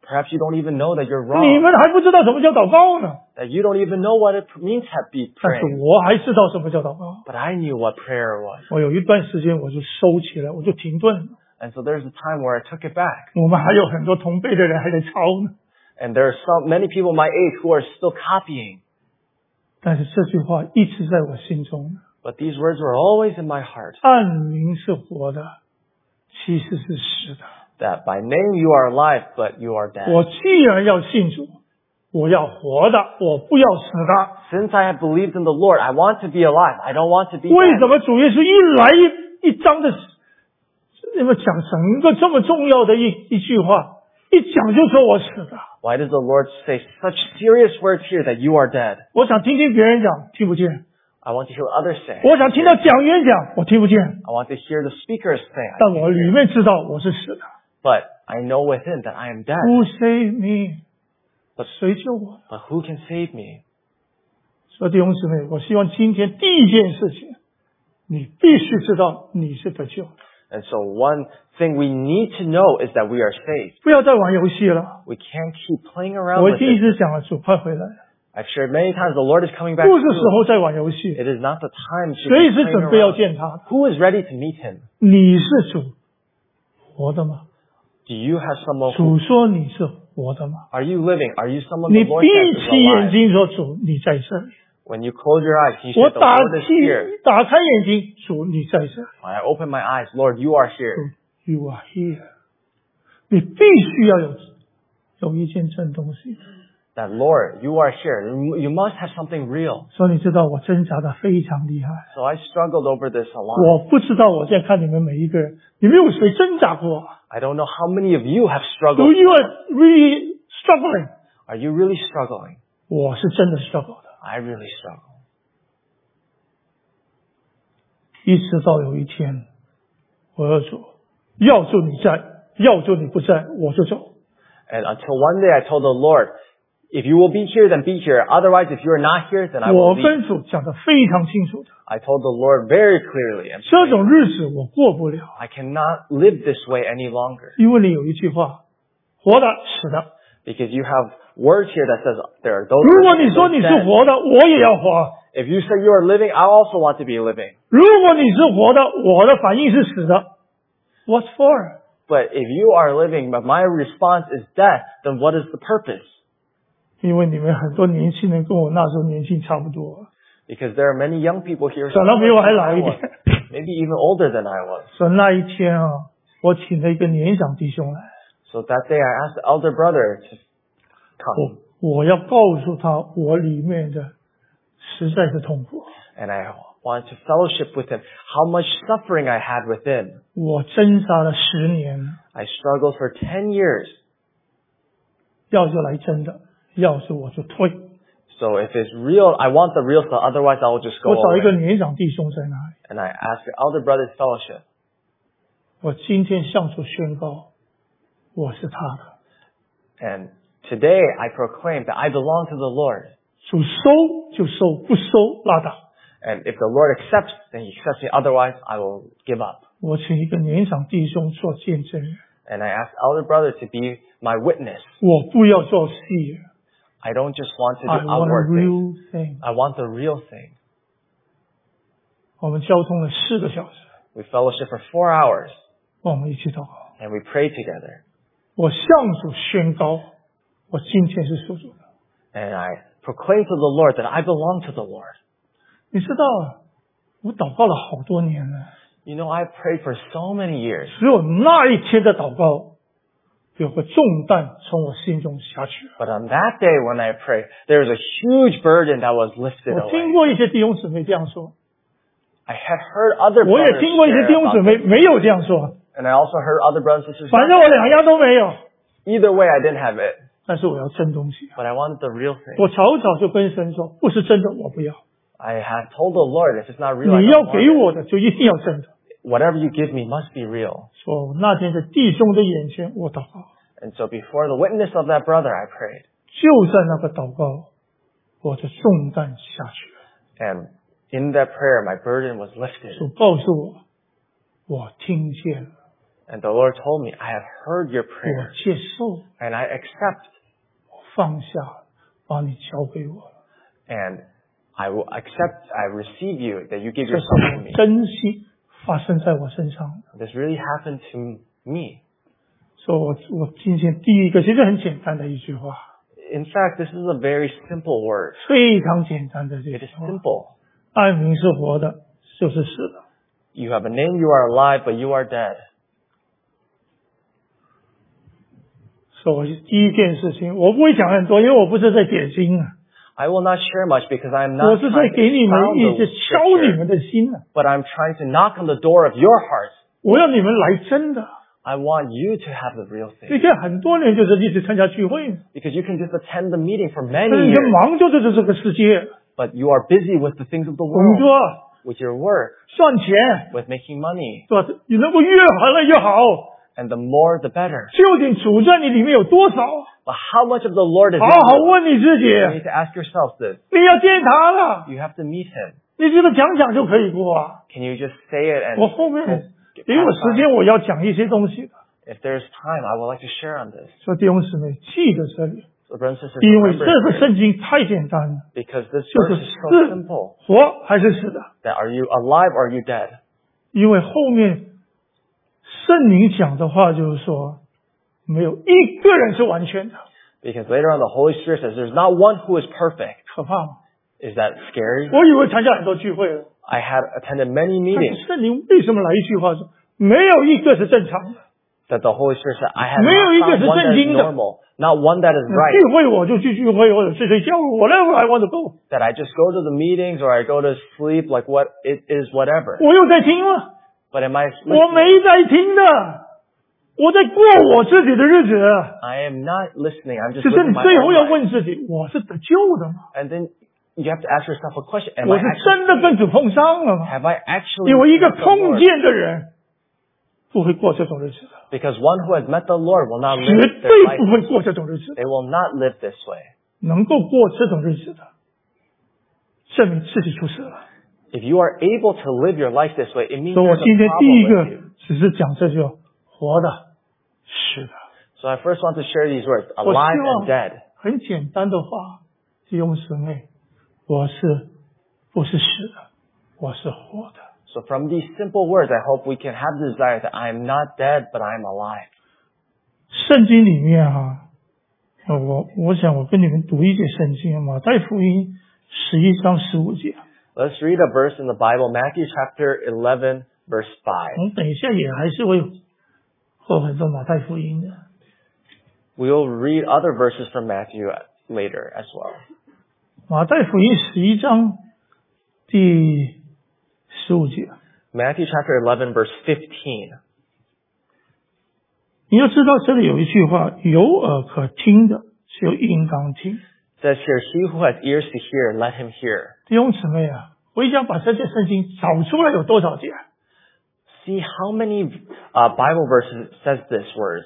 Speaker 2: perhaps you don't even know that you're
Speaker 1: 你
Speaker 2: wrong.
Speaker 1: 们还不知道什么叫祷告呢，
Speaker 2: That you don't even know what it means to be
Speaker 1: 但是
Speaker 2: praying.
Speaker 1: 我还知道什么叫祷告。
Speaker 2: But I knew what prayer was.
Speaker 1: 我有一段时间我就收起来，我就停顿了。
Speaker 2: And so there's a time where I took it back.
Speaker 1: 我们还有很多同辈的人还在抄呢，
Speaker 2: And there are so many people my age who are still copying.
Speaker 1: 但是这句话一直在我心中。
Speaker 2: But these words were always in my heart.
Speaker 1: 按名是活的，其实是死的。
Speaker 2: That by name you are alive, but you are dead.
Speaker 1: 我既然要信主，我要活的，我不要死的。
Speaker 2: Since I have believed in the Lord, I want to be alive. I don't want to be
Speaker 1: 为
Speaker 2: dead.
Speaker 1: 什么主耶稣一来一一章的，那么讲整个这么重要的一一句话，一讲就说我死的？
Speaker 2: Why does the Lord say such serious words here that you are dead?
Speaker 1: 我想听听别人讲，听不见；
Speaker 2: I want to hear what others say.
Speaker 1: 我想听到讲员讲，我听不见。
Speaker 2: I want to hear the speakers say. I
Speaker 1: 但
Speaker 2: can't
Speaker 1: 我里
Speaker 2: hear.
Speaker 1: 面知道我是死的。
Speaker 2: But I know within that I am dead.
Speaker 1: Who save me？
Speaker 2: But,
Speaker 1: 谁救我？
Speaker 2: but who can save me?
Speaker 1: 所以弟兄姊妹，我希望今天第一件事情，你必须知道你是得救的，
Speaker 2: And so one thing we need to know is that we are saved.
Speaker 1: 不要再玩游戏了。
Speaker 2: We can't keep playing around
Speaker 1: 我
Speaker 2: with
Speaker 1: 已经一
Speaker 2: it.
Speaker 1: 直讲了，主快回来了，
Speaker 2: I've shared many times the Lord is coming back
Speaker 1: 不是时
Speaker 2: soon.
Speaker 1: 候再玩游戏，
Speaker 2: It is not the time to
Speaker 1: 随
Speaker 2: be
Speaker 1: 时
Speaker 2: playing
Speaker 1: 准备要
Speaker 2: around.
Speaker 1: 见他的。
Speaker 2: Who is ready to meet him?
Speaker 1: 你是主活的吗？
Speaker 2: Do you have someone who,
Speaker 1: 主说你是活的吗？
Speaker 2: are you living? Are you someone
Speaker 1: 你
Speaker 2: the Lord
Speaker 1: 闭
Speaker 2: says is
Speaker 1: 起眼
Speaker 2: alive?
Speaker 1: 睛说主你在这里，
Speaker 2: When you close your eyes, you
Speaker 1: 我
Speaker 2: say the
Speaker 1: 打
Speaker 2: Lord is
Speaker 1: 起
Speaker 2: here.
Speaker 1: 打开眼睛，主你在这里
Speaker 2: When I open my eyes, Lord, you are here.
Speaker 1: ，You are here。你必须要有有一件真东西。
Speaker 2: That Lord, you are here. You you must have something real.
Speaker 1: 所以你知道我挣扎的非常厉害。
Speaker 2: So I struggled over this a lot.
Speaker 1: 我不知道我现在看你们每一个人，你们有谁挣扎过
Speaker 2: I don't know how many of you have
Speaker 1: ？Do
Speaker 2: struggled.
Speaker 1: you are really struggling？
Speaker 2: Are you really struggling?
Speaker 1: 我是真的 struggle 的。
Speaker 2: I really struggle.
Speaker 1: 一直到有一天，我要主，要就你在，要就你不在，我就走。
Speaker 2: And until one day I told the Lord, if you will be here, then be here. Otherwise, if you are not here, then I
Speaker 1: 我
Speaker 2: will
Speaker 1: 跟
Speaker 2: leave.
Speaker 1: 主讲的非常清楚的，
Speaker 2: I told the Lord very clearly, and
Speaker 1: 这种日子我过不了，
Speaker 2: I cannot live this way any longer.
Speaker 1: 因为你有一句话，活的死的。
Speaker 2: Because you have words here that says there are those
Speaker 1: 如
Speaker 2: who
Speaker 1: 果
Speaker 2: are
Speaker 1: 你说你是
Speaker 2: dead.
Speaker 1: 活的，我也要活。
Speaker 2: If you say you are living, I also want to be living.
Speaker 1: 如果你是活的，我的反应是死的。What for？
Speaker 2: But if you are living, but my response is death, then what is the purpose?
Speaker 1: 因为你们很多年轻人跟我那时候年纪差不多，
Speaker 2: Because there are many young people here,
Speaker 1: 长得比我还老
Speaker 2: I
Speaker 1: 一
Speaker 2: was,
Speaker 1: 点。
Speaker 2: maybe even older than I was.
Speaker 1: 所以那一天啊，我请了一个年长弟兄来，
Speaker 2: So that day I asked the elder brother to come.
Speaker 1: 我我要告诉他我里面的实在是痛苦，
Speaker 2: And I wanted to fellowship with him how much suffering I had within.
Speaker 1: 我挣扎了十年，
Speaker 2: I struggled for ten years.
Speaker 1: 要就来真的，要是我就退。
Speaker 2: So if it's real, I want the real stuff. Otherwise, I will just go
Speaker 1: 我找一个
Speaker 2: away.
Speaker 1: 年长弟兄在那里，
Speaker 2: And I asked the elder brother's fellowship.
Speaker 1: 我今天向主宣告，我是他的。
Speaker 2: And today I proclaim that I belong to the Lord.
Speaker 1: 主收就收，不收拉倒。
Speaker 2: And if the Lord accepts, then He accepts me. Otherwise, I will give up.
Speaker 1: 我请一个年长弟兄做见证人，
Speaker 2: And I asked elder brother to be my witness.
Speaker 1: 我不要做戏。
Speaker 2: I don't just want to do
Speaker 1: I want a
Speaker 2: outward things.
Speaker 1: real thing。
Speaker 2: I want the real thing.
Speaker 1: 我们交通了四个小时，
Speaker 2: We fellowship for four hours
Speaker 1: 我们一起祷告。
Speaker 2: and we pray together.
Speaker 1: 我向主宣告，我今天是属主的。
Speaker 2: And I proclaim to the Lord that I belong to the Lord.
Speaker 1: 你知道，我祷告了好多年了，
Speaker 2: You know, I prayed for so many years.
Speaker 1: 只有那一天的祷告，有个重担从我心中下去了。
Speaker 2: But on that day when I prayed, there was a huge burden that was lifted
Speaker 1: 我听
Speaker 2: away.
Speaker 1: 过一些弟兄姊妹这样说，
Speaker 2: I had heard other
Speaker 1: 我也
Speaker 2: brothers
Speaker 1: 听过一些
Speaker 2: share
Speaker 1: 弟兄姊
Speaker 2: about
Speaker 1: 妹
Speaker 2: this.
Speaker 1: 没有这样说。
Speaker 2: And I also heard other brothers and sisters.
Speaker 1: 反正我两样都没有，
Speaker 2: Either way, I didn't have it.
Speaker 1: 但是我要真东西。
Speaker 2: But I wanted the real thing.
Speaker 1: 我早早就跟神说，不是真的我不要，
Speaker 2: I have told the Lord, if it's not real, I
Speaker 1: 你
Speaker 2: don't
Speaker 1: 要
Speaker 2: want
Speaker 1: 给
Speaker 2: it.
Speaker 1: 我的就一定要真的。
Speaker 2: Whatever you give me must be real.
Speaker 1: 说那天在弟兄的眼前，我祷告，
Speaker 2: And so before the witness of that brother, I prayed.
Speaker 1: 就在那个祷告，我的重担下去了。
Speaker 2: And in that prayer, my burden was lifted.
Speaker 1: 主告诉我，我听见了。
Speaker 2: And the Lord told me, I have heard your
Speaker 1: 我
Speaker 2: prayer
Speaker 1: 接受，
Speaker 2: and I accept
Speaker 1: 我放下，把你交给我了。
Speaker 2: and I will accept, I receive you, that you give
Speaker 1: 这是
Speaker 2: yourself to
Speaker 1: 我
Speaker 2: me.
Speaker 1: 珍惜发生在我身上的。
Speaker 2: This really happened to me.
Speaker 1: 所以我我今天第一个其实很简单的一句话，
Speaker 2: In fact, this is a very simple word.
Speaker 1: 非常简单的这
Speaker 2: It
Speaker 1: 句
Speaker 2: is
Speaker 1: 话。
Speaker 2: simple.
Speaker 1: 爱民是活的，就是死的。
Speaker 2: You have a name, you are alive, but you are dead.
Speaker 1: 所以我第一件事情，我不会讲很多，因为我不是在点心啊，
Speaker 2: I will not share much because I am
Speaker 1: 我
Speaker 2: not
Speaker 1: 是在
Speaker 2: trying to
Speaker 1: 给你们
Speaker 2: expound
Speaker 1: 一
Speaker 2: the
Speaker 1: 些敲你
Speaker 2: scripture,
Speaker 1: 们的心啊，
Speaker 2: but I'm trying to knock on the door of your heart.
Speaker 1: 我要你们来真的。
Speaker 2: I want you to have the real
Speaker 1: 你
Speaker 2: thing.
Speaker 1: 看很多人就是一直参加聚会，
Speaker 2: Because you can just attend the meeting for
Speaker 1: 但
Speaker 2: many
Speaker 1: 是你就
Speaker 2: years,
Speaker 1: 忙着就是这个世界，
Speaker 2: but you are busy with the things of the
Speaker 1: 工
Speaker 2: world,
Speaker 1: 作、
Speaker 2: with your work,
Speaker 1: 赚钱，
Speaker 2: with making money.
Speaker 1: 是吧？你能够越好了越好。
Speaker 2: And the more, the better.
Speaker 1: 究竟主在你里面有多少？
Speaker 2: But how much of the Lord is
Speaker 1: 好
Speaker 2: in
Speaker 1: 好
Speaker 2: you?
Speaker 1: 问你自
Speaker 2: You
Speaker 1: 己，
Speaker 2: need to ask yourself this.
Speaker 1: 你要见他了，
Speaker 2: You have to meet Him.
Speaker 1: 你这个讲讲就可以过啊。
Speaker 2: Can you just say it and
Speaker 1: 我后面
Speaker 2: get
Speaker 1: 给我
Speaker 2: past
Speaker 1: 时
Speaker 2: by?
Speaker 1: 间，我要讲一些东西的。
Speaker 2: If there's time, I would like to share on this.
Speaker 1: 说弟兄姊妹，记得这里，
Speaker 2: So brothers and sisters,
Speaker 1: 因为
Speaker 2: remember
Speaker 1: 这个
Speaker 2: this,
Speaker 1: 圣经太简单了，
Speaker 2: because this
Speaker 1: 就
Speaker 2: verse
Speaker 1: 是
Speaker 2: is so
Speaker 1: 是
Speaker 2: simple.
Speaker 1: 活还是死的。
Speaker 2: That are you alive or are you dead?
Speaker 1: 因为后面圣灵讲的话就是说，没有一个人是完全的，
Speaker 2: Because later on the Holy Spirit says there's not one who is perfect.
Speaker 1: 可怕吗？
Speaker 2: Is that scary?
Speaker 1: 我以为参加很多聚会了，
Speaker 2: I had attended many
Speaker 1: 但
Speaker 2: meetings
Speaker 1: 是圣灵为什么来一句话说，没有一个是正常的？
Speaker 2: that the Holy Spirit said, I have
Speaker 1: 没有一个
Speaker 2: not
Speaker 1: 是
Speaker 2: found one that
Speaker 1: 正
Speaker 2: is
Speaker 1: 经的。
Speaker 2: normal, not one that is
Speaker 1: 聚
Speaker 2: right.
Speaker 1: 会我就去聚会，或者睡睡觉，whatever I want to go，
Speaker 2: That I just go to the meetings or I go to sleep, like what it is, whatever.
Speaker 1: 我又在听了，
Speaker 2: But am I
Speaker 1: 我
Speaker 2: listening?
Speaker 1: 没在听的，我在过我自己的日子。
Speaker 2: I am not listening. I'm just
Speaker 1: 只是
Speaker 2: living
Speaker 1: 你
Speaker 2: my
Speaker 1: 最
Speaker 2: own
Speaker 1: 后要
Speaker 2: life.
Speaker 1: 问自己，我是得救的吗？
Speaker 2: And then you have to ask yourself a question. Am
Speaker 1: 我
Speaker 2: I
Speaker 1: 是
Speaker 2: actually
Speaker 1: 真的
Speaker 2: saved?
Speaker 1: 跟主碰上了吗？
Speaker 2: Have I actually
Speaker 1: 因为一个
Speaker 2: met the
Speaker 1: 碰
Speaker 2: Lord?
Speaker 1: 见的人不会过这种日子的，
Speaker 2: Because one who has met the Lord will not
Speaker 1: 绝
Speaker 2: live their
Speaker 1: 对
Speaker 2: life.
Speaker 1: 不会过这种日子的。
Speaker 2: They will not live this way.
Speaker 1: 能够过这种日子的，证明自己出事了。
Speaker 2: If you are able to live your life this way, it means
Speaker 1: 所以
Speaker 2: there's
Speaker 1: 我
Speaker 2: a
Speaker 1: 今天第一
Speaker 2: problem
Speaker 1: 个
Speaker 2: with you.
Speaker 1: 只是讲这就活的、是的。
Speaker 2: So I first want to share these words,
Speaker 1: 我希
Speaker 2: alive and
Speaker 1: 望
Speaker 2: dead.
Speaker 1: 很简单的话，弟兄姊妹，我是不是死的？我是活的。
Speaker 2: So from these simple words, I hope we can have the desire that I am not dead, but I am alive.
Speaker 1: 圣经里面哈、啊，我我想我跟你们读一节圣经，马太福音十一章十五节。
Speaker 2: Let's read a verse in the Bible, Matthew chapter eleven, verse
Speaker 1: 我
Speaker 2: five.
Speaker 1: 们等一下也还是会会很多马太福音的。
Speaker 2: We will read other verses from Matthew later as well.
Speaker 1: 马太福音十一章第十五节，
Speaker 2: Matthew chapter eleven, verse fifteen.
Speaker 1: 你要知道这里有一句话，有耳可听的就应当听。
Speaker 2: It says here, he who has ears to hear, let him hear.
Speaker 1: 弟兄姊妹啊，我一想把这些圣经找出来有多少节？
Speaker 2: See how many uh, Bible verses says this words.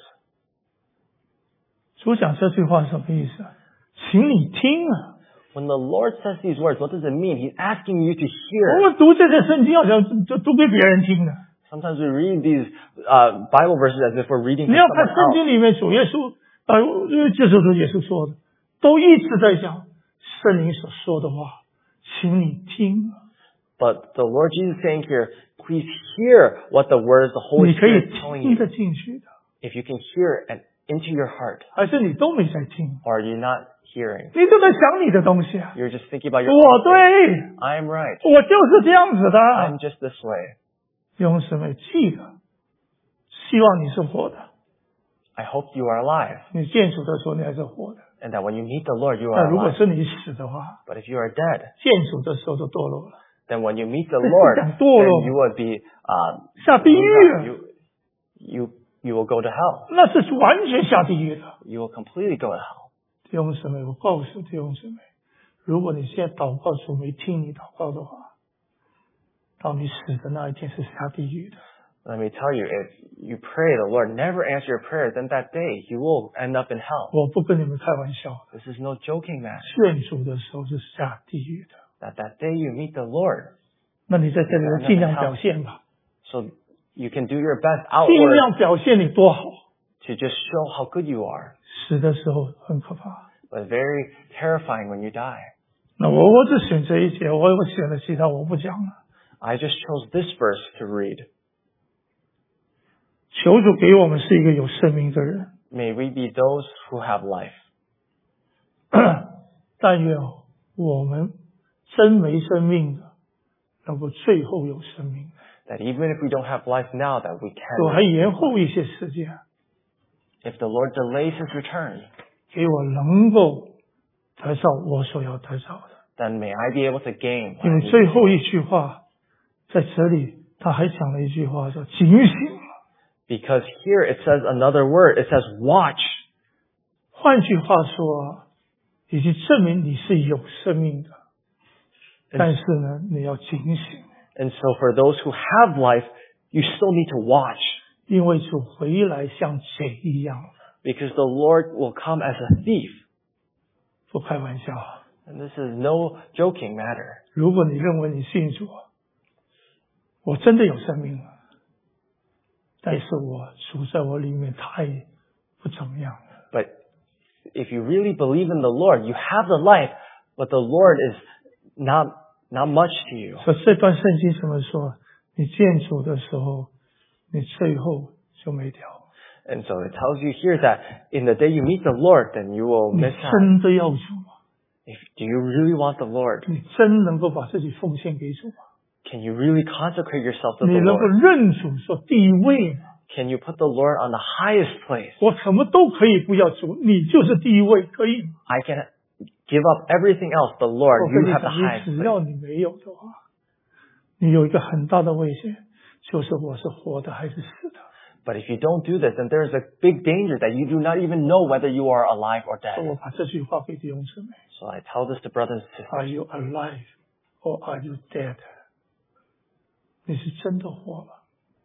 Speaker 1: 主讲这句话是什么意思啊？请你听啊！
Speaker 2: When the Lord says these words, what does it mean? He's asking you to
Speaker 1: 我
Speaker 2: hear.
Speaker 1: 们读这些圣经好像就读给别人听的。
Speaker 2: Sometimes we read these uh, Bible verses as if we're reading
Speaker 1: 你
Speaker 2: to
Speaker 1: 要看
Speaker 2: someone
Speaker 1: 圣
Speaker 2: else.
Speaker 1: 经里面主耶稣，呃，因为这就是耶稣说的，都一直在讲圣灵所说的话，请你听啊。
Speaker 2: But the Lord Jesus is saying here, please hear what the word of the Holy
Speaker 1: 你可以
Speaker 2: Spirit is telling
Speaker 1: 听
Speaker 2: you.
Speaker 1: 得进去的，
Speaker 2: If you can hear it and into your heart,
Speaker 1: 还是你都没在听？
Speaker 2: or are you not hearing?
Speaker 1: 你都在想你的东西啊！
Speaker 2: You're just thinking about your
Speaker 1: 我
Speaker 2: own things.
Speaker 1: 对，
Speaker 2: I'm right.
Speaker 1: 我就是这样子的。
Speaker 2: I'm just this way.
Speaker 1: 弟兄姊妹，记得，希望你是活的。
Speaker 2: I hope you are alive.
Speaker 1: 你见主的时候，你还是活的。
Speaker 2: And that when you meet the Lord, you
Speaker 1: 那
Speaker 2: are
Speaker 1: 如果
Speaker 2: alive.
Speaker 1: 是你死的话，
Speaker 2: But if you are dead,
Speaker 1: 见主的时候就堕落了，
Speaker 2: then when you meet the Lord,
Speaker 1: 讲堕落。
Speaker 2: then you would be, uh,
Speaker 1: 下地狱了，
Speaker 2: you, you, you will go to hell.
Speaker 1: 那是完全下地狱的。
Speaker 2: You will completely go to hell.
Speaker 1: 弟兄姊妹，我告诉弟兄姊妹，如果你现在祷告主没听你祷告的话，到你死的那一天是下地狱的。
Speaker 2: Let me tell you, if you pray, the Lord never answer your prayer, then that day you will end up in hell.
Speaker 1: 我不跟你们开玩笑，
Speaker 2: This is no joking matter.
Speaker 1: 见主的时候是下地狱的。
Speaker 2: That that day you meet the Lord.
Speaker 1: 那你在这里尽量表现吧。
Speaker 2: So You can do your best
Speaker 1: 尽
Speaker 2: outward
Speaker 1: 量表现你多好，
Speaker 2: to just show how good you are.
Speaker 1: 死的时候很可怕。
Speaker 2: But very terrifying when you die.
Speaker 1: 那我我只选这一节，我我选了其他我不讲了。
Speaker 2: I just chose this verse to read.
Speaker 1: 求主给我们是一个有生命的人，
Speaker 2: May we be those who have life.
Speaker 1: 但愿我们真没生命的，能够最后有生命，
Speaker 2: That even if we don't have life now, that we
Speaker 1: 我
Speaker 2: can.
Speaker 1: 还延后一些时间，
Speaker 2: If the Lord delays His return,
Speaker 1: 给我能够得到我所要得到的。
Speaker 2: then may I be able to gain.
Speaker 1: 因为最后一句话在这里，他还讲了一句话说：“警醒。”
Speaker 2: Because here it says another word. It says watch.
Speaker 1: 换句话说，已经证明你是有生命的，但是呢，你要警醒，
Speaker 2: And so for those who have life, you still need to watch.
Speaker 1: 因为主回来像贼一样，
Speaker 2: Because the Lord will come as a thief.
Speaker 1: 不开玩笑。
Speaker 2: And this is no joking matter.
Speaker 1: 如果你认为你信主，我真的有生命了，但是我主在我里面太不怎么样。
Speaker 2: But if you really believe in the Lord, you have the life, but the Lord is not, not much to you.
Speaker 1: 所以这段圣经怎么说？你见主的时候，你最后就没掉。
Speaker 2: And so it tells you here that in the day you meet the Lord, then you will
Speaker 1: 你
Speaker 2: miss out.
Speaker 1: 真的要主吗？
Speaker 2: If, do you really want the Lord?
Speaker 1: 你真能够把自己奉献给主吗？
Speaker 2: Can you really consecrate yourself to
Speaker 1: 你
Speaker 2: the
Speaker 1: 能够
Speaker 2: Lord?
Speaker 1: 认主做第一位吗？
Speaker 2: Can you put the Lord on the highest place?
Speaker 1: 我什么都可以不要主，你就是第一位，可以吗？
Speaker 2: I can give up everything else, but
Speaker 1: 我
Speaker 2: Lord,
Speaker 1: 跟
Speaker 2: you
Speaker 1: 你
Speaker 2: have the
Speaker 1: 讲，
Speaker 2: highest
Speaker 1: 你只
Speaker 2: place.
Speaker 1: 要你没有的话，你有一个很大的危险，就是我是活的还是死的。
Speaker 2: But if you don't do this, then there is a big danger that you do not even know whether you are alive or
Speaker 1: 所以
Speaker 2: dead.
Speaker 1: 我把这句话给弟兄姊妹
Speaker 2: So I tell this to brothers and sisters.
Speaker 1: ：Are you alive or are you dead？ 你是真的活吗？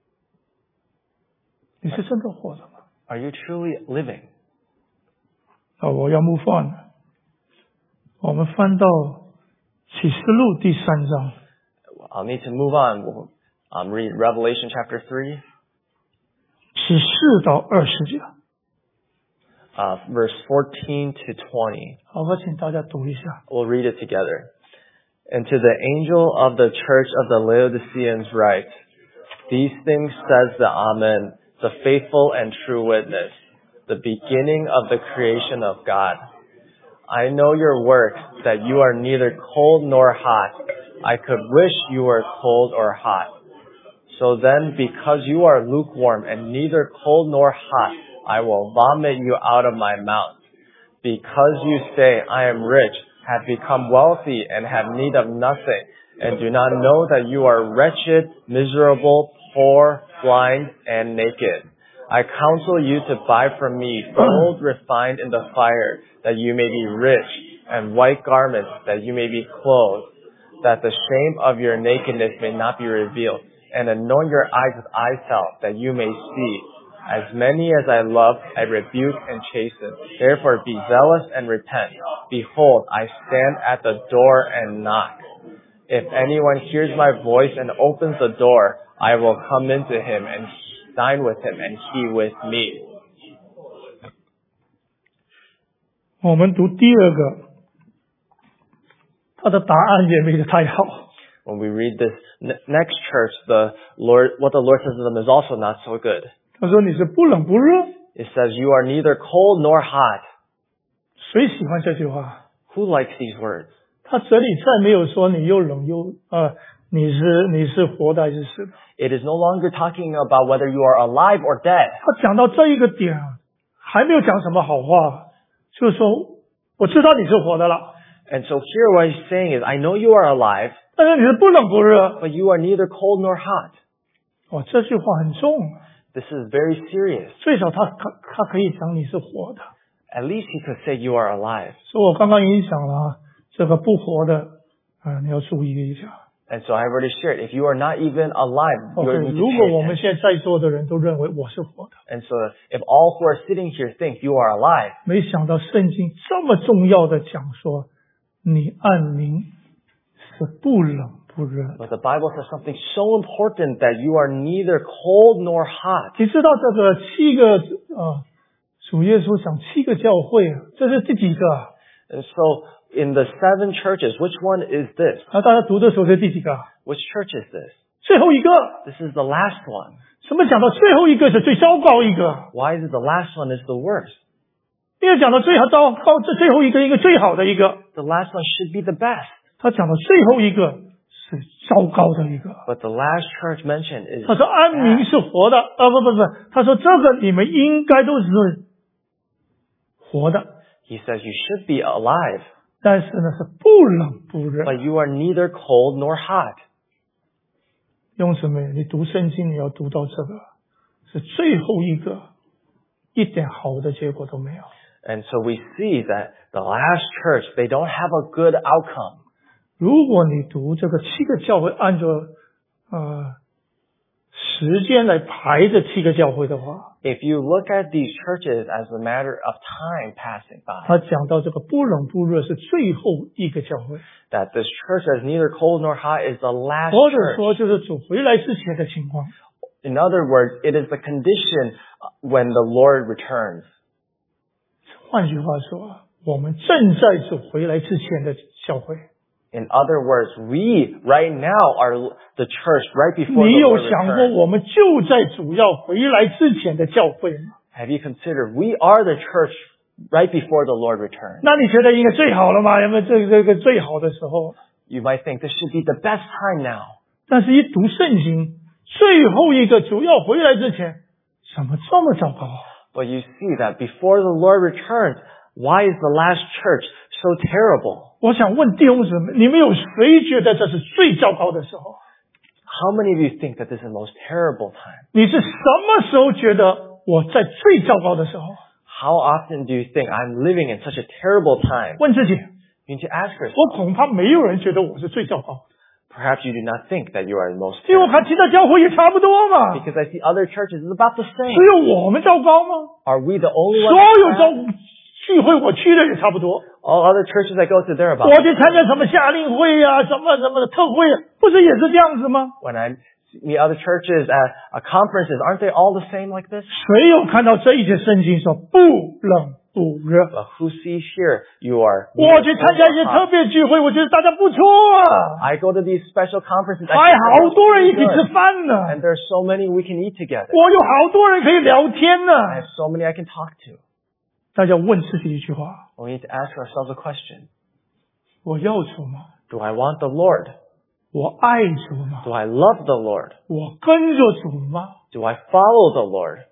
Speaker 1: 你是真的活的吗？
Speaker 2: Are you truly living?
Speaker 1: 啊，我要 move on 了。我们翻到启示录第三章，
Speaker 2: I'll need to move on. We'll um, read Revelation chapter three,
Speaker 1: 十四到二十节。
Speaker 2: uh, verse fourteen to twenty.
Speaker 1: 好，我请大家读一下。
Speaker 2: We'll read it together. And to the angel of the church of the Laodiceans write, These things says the Amen, the faithful and true witness, the beginning of the creation of God. I know your works, that you are neither cold nor hot. I could wish you were cold or hot. So then, because you are lukewarm and neither cold nor hot, I will vomit you out of my mouth. Because you say, I am rich, have become wealthy, and have need of nothing, and do not know that you are wretched, miserable, poor, blind, and naked. I counsel you to buy from me gold refined in the fire, that you may be rich, and white garments, that you may be clothed, that the shame of your nakedness may not be revealed, and anoint your eyes with eye salve, that you may see. As many as I love, I rebuke and chasten. Therefore be zealous and repent. Behold, I stand at the door and knock. If anyone hears my voice and opens the door, I will come into him and dine with him, and he with me.
Speaker 1: 我们读第二个，他的答案也没有太好。
Speaker 2: When we read this ne- next church, the Lord, what the Lord says to them is also not so good.
Speaker 1: 他说你是不冷不热，
Speaker 2: It says, you are neither cold nor hot.
Speaker 1: 谁喜欢这句话？
Speaker 2: Who likes these words?
Speaker 1: 他这里再没有说你又冷又呃，你是你是活的还是死的。
Speaker 2: It is no longer talking about whether you are alive or dead.
Speaker 1: 他讲到这一个点，还没有讲什么好话，就是说我知道你是活的了，
Speaker 2: And so here what he's saying is, I know you are alive,
Speaker 1: 但是你是不冷不热。
Speaker 2: but you are neither cold nor hot.
Speaker 1: 哦，这句话很重，
Speaker 2: This is very serious.
Speaker 1: 最少他他他可以讲你是活的。
Speaker 2: At least he could say you are alive.
Speaker 1: 所以我刚刚已经讲了啊，这个不活的，啊、呃，你要注意一下。
Speaker 2: And so I already shared, if you are not even alive, you
Speaker 1: OK，
Speaker 2: need to
Speaker 1: 如
Speaker 2: pay
Speaker 1: 果我们
Speaker 2: attention.
Speaker 1: 现在在座的人都认为我是活的，
Speaker 2: And so if all who are sitting here think you are alive,
Speaker 1: 没想到圣经这么重要的讲说，你按名是不冷不不热。
Speaker 2: But the Bible says something so important that you are neither cold nor hot.
Speaker 1: 你知道这个七个啊，主耶稣讲七个教会，这是第几个？
Speaker 2: And so in the seven churches, which one is this?
Speaker 1: 那大家读的时候是第几个？
Speaker 2: Which church is this?
Speaker 1: 最后一个。
Speaker 2: This is the last one.
Speaker 1: 什么讲到最后一个是最糟糕一个？
Speaker 2: Why is it the last one is the worst?
Speaker 1: 因为讲到最好糟糕，这最后一个一个最好的一个，
Speaker 2: The last one should be the best.
Speaker 1: 他讲到最后一个是糟糕的一个。
Speaker 2: But the last church mentioned is
Speaker 1: 他说安民是活的，啊不不不，他说这个你们应该都是活的，
Speaker 2: He says you should be alive,
Speaker 1: 但是呢是不冷不热。
Speaker 2: but you are neither cold nor hot.
Speaker 1: 用什么？你读圣经你要读到这个是最后一个，一点好的结果都没有。
Speaker 2: And so we see that the last church, they don't have a good outcome.
Speaker 1: 如果你读这个七个教会，按照呃时间来排这七个教会的话，
Speaker 2: If you look at these churches as a matter of time passing by,
Speaker 1: 他讲到这个不冷不热是最后一个教会，
Speaker 2: that this church that's neither cold nor hot is the last
Speaker 1: 或者
Speaker 2: church.
Speaker 1: 说就是主回来之前的情况。
Speaker 2: In other words, it is the condition when the Lord returns.
Speaker 1: 换句话说，我们正在主回来之前的教会。
Speaker 2: In other words, we right now are the church right before
Speaker 1: 你
Speaker 2: the
Speaker 1: 有
Speaker 2: Lord
Speaker 1: 想过
Speaker 2: returns.
Speaker 1: 我们就在主要回来之前的教会吗？
Speaker 2: Have you considered we are the church right before the Lord returns?
Speaker 1: 那你觉得应该最好了吗？有没有这这个最好的时候？
Speaker 2: You might think this should be the best time now.
Speaker 1: 但是一读圣经，最后一个主要回来之前，怎么这么糟糕？
Speaker 2: But you see that before the Lord returns, why is the last church so terrible?
Speaker 1: 我想问弟兄姊妹，你们有谁觉得这是最糟糕的时候？
Speaker 2: How many of you think that this is the most terrible time?
Speaker 1: 你是什么时候觉得我在最糟糕的时候？
Speaker 2: How often do you think I'm living in such a terrible time?
Speaker 1: 问自己，
Speaker 2: You need to ask
Speaker 1: 我
Speaker 2: yourself.
Speaker 1: 恐怕没有人觉得我是最糟糕，
Speaker 2: Perhaps you do not think that you are the most
Speaker 1: 因为我
Speaker 2: terrible.
Speaker 1: 看其他教会也差不多嘛，
Speaker 2: Because I see other churches is about the
Speaker 1: 只
Speaker 2: same.
Speaker 1: 有我们糟糕吗？
Speaker 2: Are we the only
Speaker 1: 所
Speaker 2: ones?
Speaker 1: 有
Speaker 2: that
Speaker 1: 教
Speaker 2: bad?
Speaker 1: 聚会我去的也差不多，
Speaker 2: All other churches I go to, they're about
Speaker 1: 我
Speaker 2: the
Speaker 1: 去参加什么夏令会呀、什么什么的特会啊，不是也是这样子吗？
Speaker 2: When I meet other churches at uh, conferences, aren't they all the same like this?
Speaker 1: 谁有看到这一节圣经说不冷不热？
Speaker 2: But who sees here you are?
Speaker 1: 我去参加一些
Speaker 2: neither cold
Speaker 1: 特
Speaker 2: nor hot.
Speaker 1: 别聚会，我觉得大家不错啊，
Speaker 2: I go to these special conferences. I
Speaker 1: 还
Speaker 2: think they're
Speaker 1: 好多人一起
Speaker 2: really
Speaker 1: 吃
Speaker 2: good.
Speaker 1: 饭呢，
Speaker 2: And there's so many we can eat together.
Speaker 1: 我有好多人可以聊天呢。
Speaker 2: I have so many I can talk to.
Speaker 1: 大家问自己一句话：
Speaker 2: We need to ask ourselves a question.
Speaker 1: 我要主吗？
Speaker 2: Do I want the Lord?
Speaker 1: 我爱主吗？
Speaker 2: Do I love the Lord?
Speaker 1: 我跟着主吗？
Speaker 2: Do I follow the Lord?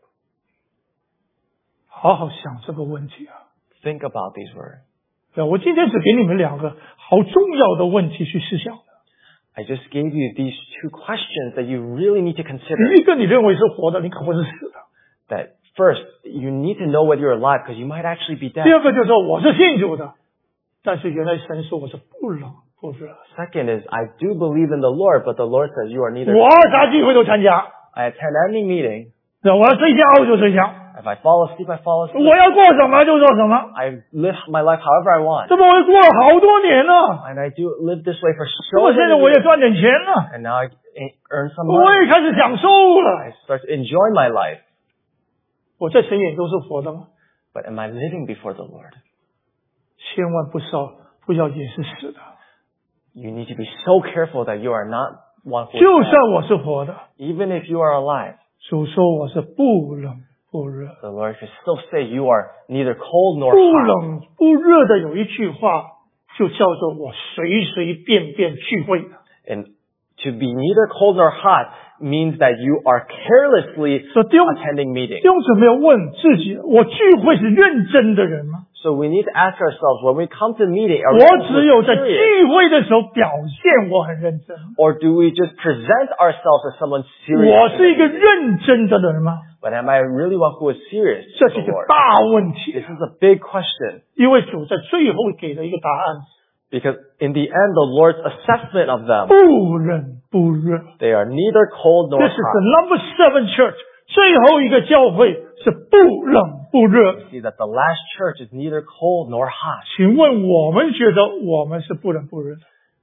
Speaker 1: 好好想这个问题啊！
Speaker 2: Think about these words.
Speaker 1: 对，我今天只给你们两个好重要的问题去思想。
Speaker 2: I just gave you these two questions that you really need to
Speaker 1: 第
Speaker 2: consider.
Speaker 1: 一个，你认为是活的，你可不是死的；
Speaker 2: That first, you need to know whether you're alive because you might actually be
Speaker 1: 第
Speaker 2: dead.
Speaker 1: 二个就是说我是信主的，但是原来神说我是不冷不热。
Speaker 2: Second is, I do believe in the Lord, but the Lord says you are neither.
Speaker 1: 我啥聚会都参加，
Speaker 2: I attend any meeting.
Speaker 1: 对，我要睡觉就睡觉，
Speaker 2: If I fall asleep, I fall asleep.
Speaker 1: 我要做什么就做什么，
Speaker 2: I live my life however I want.
Speaker 1: 这不我过了好多年了，
Speaker 2: And I do live this way for
Speaker 1: 这
Speaker 2: so
Speaker 1: 不现在
Speaker 2: many
Speaker 1: 我也
Speaker 2: years.
Speaker 1: 赚点钱了，
Speaker 2: And now I e- earn some
Speaker 1: 我
Speaker 2: money.
Speaker 1: 也开始享受
Speaker 2: I
Speaker 1: 了。
Speaker 2: start to enjoy my life.
Speaker 1: 我在神眼都是活的吗？
Speaker 2: But am I living before the Lord?
Speaker 1: 千万不少不要也是死的。
Speaker 2: You need to be so careful that you are not one who
Speaker 1: 就
Speaker 2: is dead.
Speaker 1: 算我是活的，
Speaker 2: Even if you are alive,
Speaker 1: 主说我是不冷不热。
Speaker 2: the Lord can still say you are neither cold nor
Speaker 1: 不
Speaker 2: hot.
Speaker 1: 冷不热的有一句话，就叫做我随随便便聚会的。
Speaker 2: And to be neither cold nor hot means that you are carelessly
Speaker 1: 所以弟兄
Speaker 2: attending
Speaker 1: 弟
Speaker 2: meetings.
Speaker 1: 兄姊妹要问自己：我聚会是认真的人吗？
Speaker 2: So we need to ask ourselves, when we come to meeting, are
Speaker 1: 我
Speaker 2: we
Speaker 1: 只有在
Speaker 2: serious?
Speaker 1: 聚会的时候表现我很认真。
Speaker 2: Or do we just present ourselves as someone
Speaker 1: 我
Speaker 2: serious?
Speaker 1: 是一个认真的人吗？
Speaker 2: But am I really one who is serious?
Speaker 1: 这
Speaker 2: to
Speaker 1: 是
Speaker 2: the
Speaker 1: 一个
Speaker 2: Lord?
Speaker 1: 大问题
Speaker 2: This，is a big question.
Speaker 1: 因为主在最后给了一个答案：
Speaker 2: Because in the end, the Lord's assessment of them,
Speaker 1: 不冷不热。
Speaker 2: they are neither cold nor
Speaker 1: This is the
Speaker 2: hot.
Speaker 1: number seven church，最后一个教会是不冷不热。
Speaker 2: See that the last church is neither cold nor hot.
Speaker 1: 请问我们觉得我们是不冷不热的？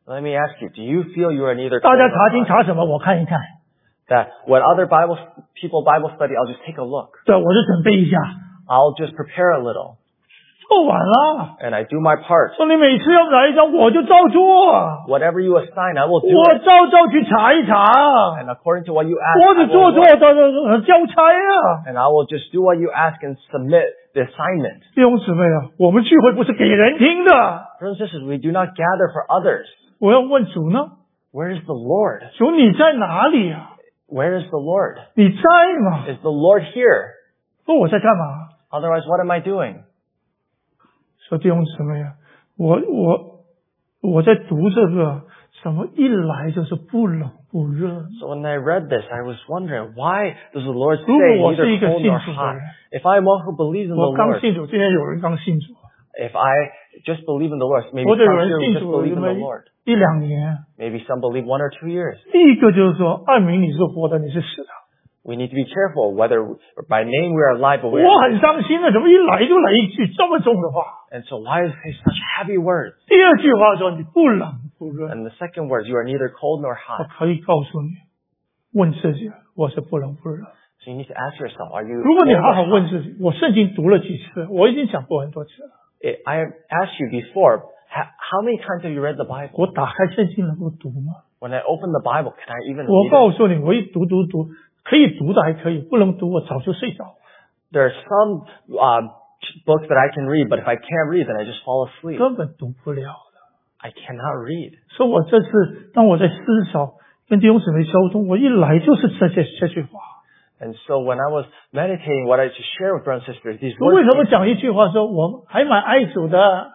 Speaker 2: Let me ask you, do you feel you are neither
Speaker 1: 大
Speaker 2: cold
Speaker 1: 家
Speaker 2: nor
Speaker 1: 查经
Speaker 2: hot?
Speaker 1: 查什么？我看一看。
Speaker 2: That when other Bible people Bible study, I'll just take a look.
Speaker 1: 对，我就准备一下，
Speaker 2: I'll just prepare a little,
Speaker 1: 做完了。
Speaker 2: and I do my part.
Speaker 1: 说你每次要来一张，我就照做。
Speaker 2: Whatever you assign, I will do
Speaker 1: 我
Speaker 2: it.
Speaker 1: 照照去查一查，
Speaker 2: And according to what you ask,
Speaker 1: 我
Speaker 2: I
Speaker 1: 只做
Speaker 2: will
Speaker 1: 做
Speaker 2: work.
Speaker 1: 的的交差啊。
Speaker 2: And I will just do what you ask and submit the assignment.
Speaker 1: 弟兄姊妹啊，我们聚会不是给人听的。
Speaker 2: Brothers and sisters, we do not gather for others.
Speaker 1: 我要问主呢，
Speaker 2: Where is the Lord?
Speaker 1: 主你在哪里啊？
Speaker 2: Where is the Lord?
Speaker 1: 你在吗？
Speaker 2: Is the Lord here?
Speaker 1: 说我在干嘛？
Speaker 2: Otherwise, what am I doing?
Speaker 1: 说弟兄姊妹啊，我我我在读这个，怎么一来就是不冷不热？
Speaker 2: So when I read this, I was wondering, why does the Lord
Speaker 1: 如
Speaker 2: say
Speaker 1: 果我是一
Speaker 2: neither
Speaker 1: 个
Speaker 2: cold
Speaker 1: 信
Speaker 2: nor
Speaker 1: 主的
Speaker 2: hot?
Speaker 1: 人，
Speaker 2: If I'm one who believes in the
Speaker 1: 我刚
Speaker 2: Lord,
Speaker 1: 信主，今天有人刚信主，
Speaker 2: if I just believe in the Lord, maybe
Speaker 1: 或者有
Speaker 2: some
Speaker 1: 人
Speaker 2: here
Speaker 1: 信
Speaker 2: who just
Speaker 1: 主
Speaker 2: believe
Speaker 1: 有
Speaker 2: in the
Speaker 1: 没
Speaker 2: Lord.
Speaker 1: 一两年。
Speaker 2: Maybe some believe one or two years.
Speaker 1: 第一个就是说，按名你是活的，你是死的。
Speaker 2: We need to be careful whether by name we are alive, but we
Speaker 1: 我
Speaker 2: are.
Speaker 1: 很伤心的，怎么一来就来一句这么重的话？
Speaker 2: And so why is it such heavy words?
Speaker 1: 第二句话说你不冷不热，
Speaker 2: And the second word, you are neither cold nor
Speaker 1: 我
Speaker 2: hot.
Speaker 1: 可以告诉你，问自己，我是不冷不热。
Speaker 2: So you need to ask yourself, are you
Speaker 1: 如果
Speaker 2: cold
Speaker 1: 你好好
Speaker 2: or
Speaker 1: 问
Speaker 2: hot?
Speaker 1: 自己，我圣经读了几次，我已经讲过很多次了。
Speaker 2: It- I have asked you before, ha- how many times have you read the Bible?
Speaker 1: 我打开圣经能够读吗？
Speaker 2: When I open the Bible, can I even
Speaker 1: 我
Speaker 2: read it?
Speaker 1: 告诉你，我一读读读，可以读的还可以，不能读我早就睡着。
Speaker 2: There are some uh, books that I can read, but if I can't read, then I just fall asleep.
Speaker 1: 根本读不了的。
Speaker 2: I cannot read.
Speaker 1: 所以我这次当我在思考跟弟兄姊妹交通，我一来就是这些这句话。
Speaker 2: And so when I was meditating what I should share with brothers and sisters, these
Speaker 1: 为
Speaker 2: words,
Speaker 1: 什么讲一句话说我还蛮爱主的，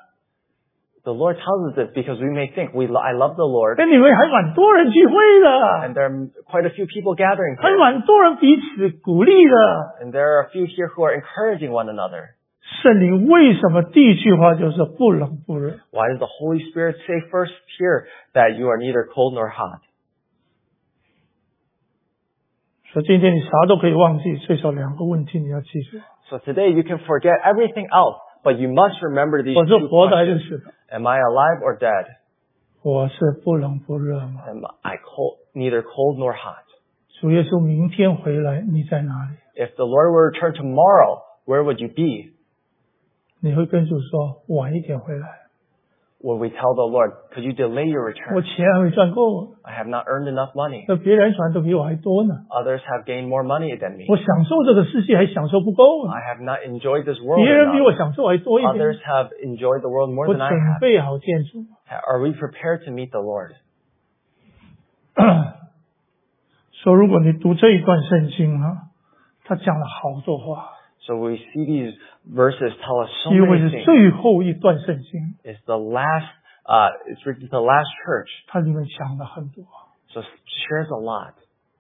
Speaker 2: the Lord tells us this because we may think we lo- I love the Lord,
Speaker 1: 跟你们还蛮多人聚会
Speaker 2: and
Speaker 1: 的，
Speaker 2: there are quite a few people gathering
Speaker 1: 还
Speaker 2: here,
Speaker 1: 蛮多人彼此鼓励的。
Speaker 2: and there are a few here who are encouraging one another.
Speaker 1: 圣灵为什么第一句话就是不冷不热？
Speaker 2: Why does the Holy Spirit say first here that you are neither cold nor hot?
Speaker 1: 所以今天你啥都可以忘记，最少两个问题你要记住：
Speaker 2: So today you can forget everything else, but you must remember these
Speaker 1: 我是
Speaker 2: two
Speaker 1: 活的还是
Speaker 2: questions.
Speaker 1: 死的？
Speaker 2: Am I alive or dead?
Speaker 1: 我是不冷不热吗？
Speaker 2: Am I cold, neither cold nor hot?
Speaker 1: 主耶稣明天回来，你在哪里？
Speaker 2: If the Lord were to return tomorrow, where would you be?
Speaker 1: 你会跟主说晚一点回来，
Speaker 2: Would we tell the Lord, could you delay your
Speaker 1: 我
Speaker 2: return?
Speaker 1: 钱还没赚够，
Speaker 2: I have not earned enough money.
Speaker 1: 那别人传都比我还多呢。
Speaker 2: Others have gained more money than me.
Speaker 1: 我享受这个世界还享受不够呢，
Speaker 2: I have not enjoyed this world
Speaker 1: 别人比
Speaker 2: enough.
Speaker 1: 我享受还多一点
Speaker 2: Others。have enjoyed the world more
Speaker 1: 我
Speaker 2: than I
Speaker 1: 准
Speaker 2: have.
Speaker 1: 备好见主。
Speaker 2: Are we prepared to meet the Lord?
Speaker 1: 说如果你读这一段圣经啊，他讲了好多话，
Speaker 2: So we see these verses tell us so
Speaker 1: 因为
Speaker 2: many
Speaker 1: 是
Speaker 2: things.
Speaker 1: 最后一段圣经，
Speaker 2: It's the last, uh, it's written to the last church.
Speaker 1: 它里面讲了很多。
Speaker 2: So it shares a lot.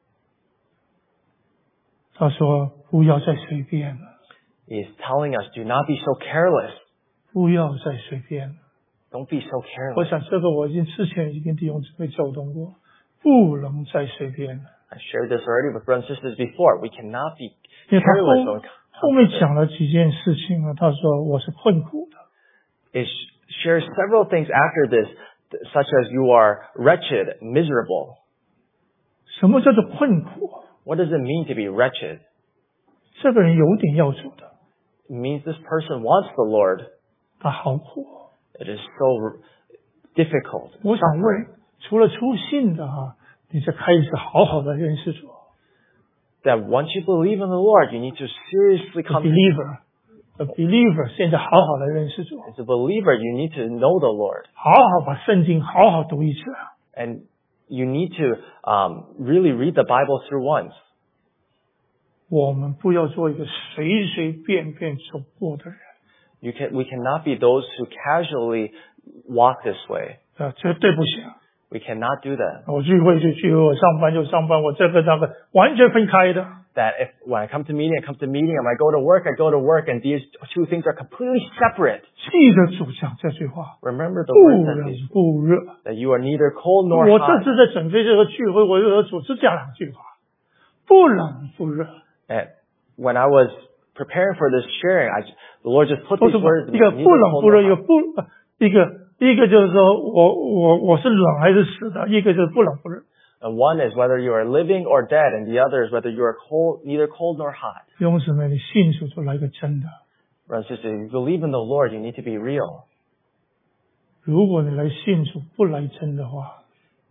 Speaker 1: 他说不要再随便了，
Speaker 2: He's telling us, do not be so careless.
Speaker 1: 不要再随便了。
Speaker 2: Don't be so
Speaker 1: 我
Speaker 2: careless.
Speaker 1: 想这个我已经之前已经跟弟兄姊妹交通过，不能再随便了。
Speaker 2: I shared this already with brothers and sisters before. We cannot be
Speaker 1: 因为他
Speaker 2: careless
Speaker 1: 后
Speaker 2: when it
Speaker 1: 后面
Speaker 2: comes to this.
Speaker 1: 讲了几件事情啊，他说我是困苦的，
Speaker 2: It sh- shares several things after this, th- such as you are wretched, miserable.
Speaker 1: 什么叫做困苦？
Speaker 2: What does it mean to be wretched?
Speaker 1: 这个人有点要主的，
Speaker 2: It means this person wants the Lord.
Speaker 1: 他好苦。
Speaker 2: It is so r- difficult.
Speaker 1: 我想
Speaker 2: suffering.
Speaker 1: 问，除了出信的哈、你就开始好好的认识主
Speaker 2: That once you believe in the Lord, you need to seriously
Speaker 1: ，the
Speaker 2: come to
Speaker 1: believer，the believer 现在好好的认识主，
Speaker 2: As a believer, you need to know the Lord.
Speaker 1: 好好把圣经好好读一次。
Speaker 2: And you need to um, really read the Bible through once.
Speaker 1: 我们不要做一个随随便便走过的人，
Speaker 2: You can, we cannot be those who casually walk this way.
Speaker 1: 呃，绝对不行。
Speaker 2: We cannot do that.
Speaker 1: 我聚会就聚会，我上班就上班，我这个那个完全分开的。
Speaker 2: That if when I come to meeting, I come to meeting. When I go to work, I go to work. And these two things are completely separate.
Speaker 1: 记得主讲这句话，
Speaker 2: Remember the
Speaker 1: 不
Speaker 2: words that,
Speaker 1: 冷
Speaker 2: these,
Speaker 1: 不热。
Speaker 2: that you are neither cold nor
Speaker 1: 我这
Speaker 2: hot.
Speaker 1: 次在准备这个聚会，我就和主只讲两句话：不冷不热。
Speaker 2: And when I was preparing for this sharing, I, the Lord just put
Speaker 1: 都
Speaker 2: these
Speaker 1: 是
Speaker 2: words in
Speaker 1: 一个
Speaker 2: neither
Speaker 1: 不冷
Speaker 2: cold
Speaker 1: 不热，
Speaker 2: nor
Speaker 1: 一个
Speaker 2: hot.
Speaker 1: 不呃一个一个就是说我我我是冷还是死的，一个就是不冷不热。
Speaker 2: And one is whether you are living or dead, and the other is whether you are cold, neither cold nor hot.
Speaker 1: 弟兄姊妹，你信主就来个真的。
Speaker 2: Brothers and sisters, if you believe in the Lord, you need to be real.
Speaker 1: 如果你来信主不来真的话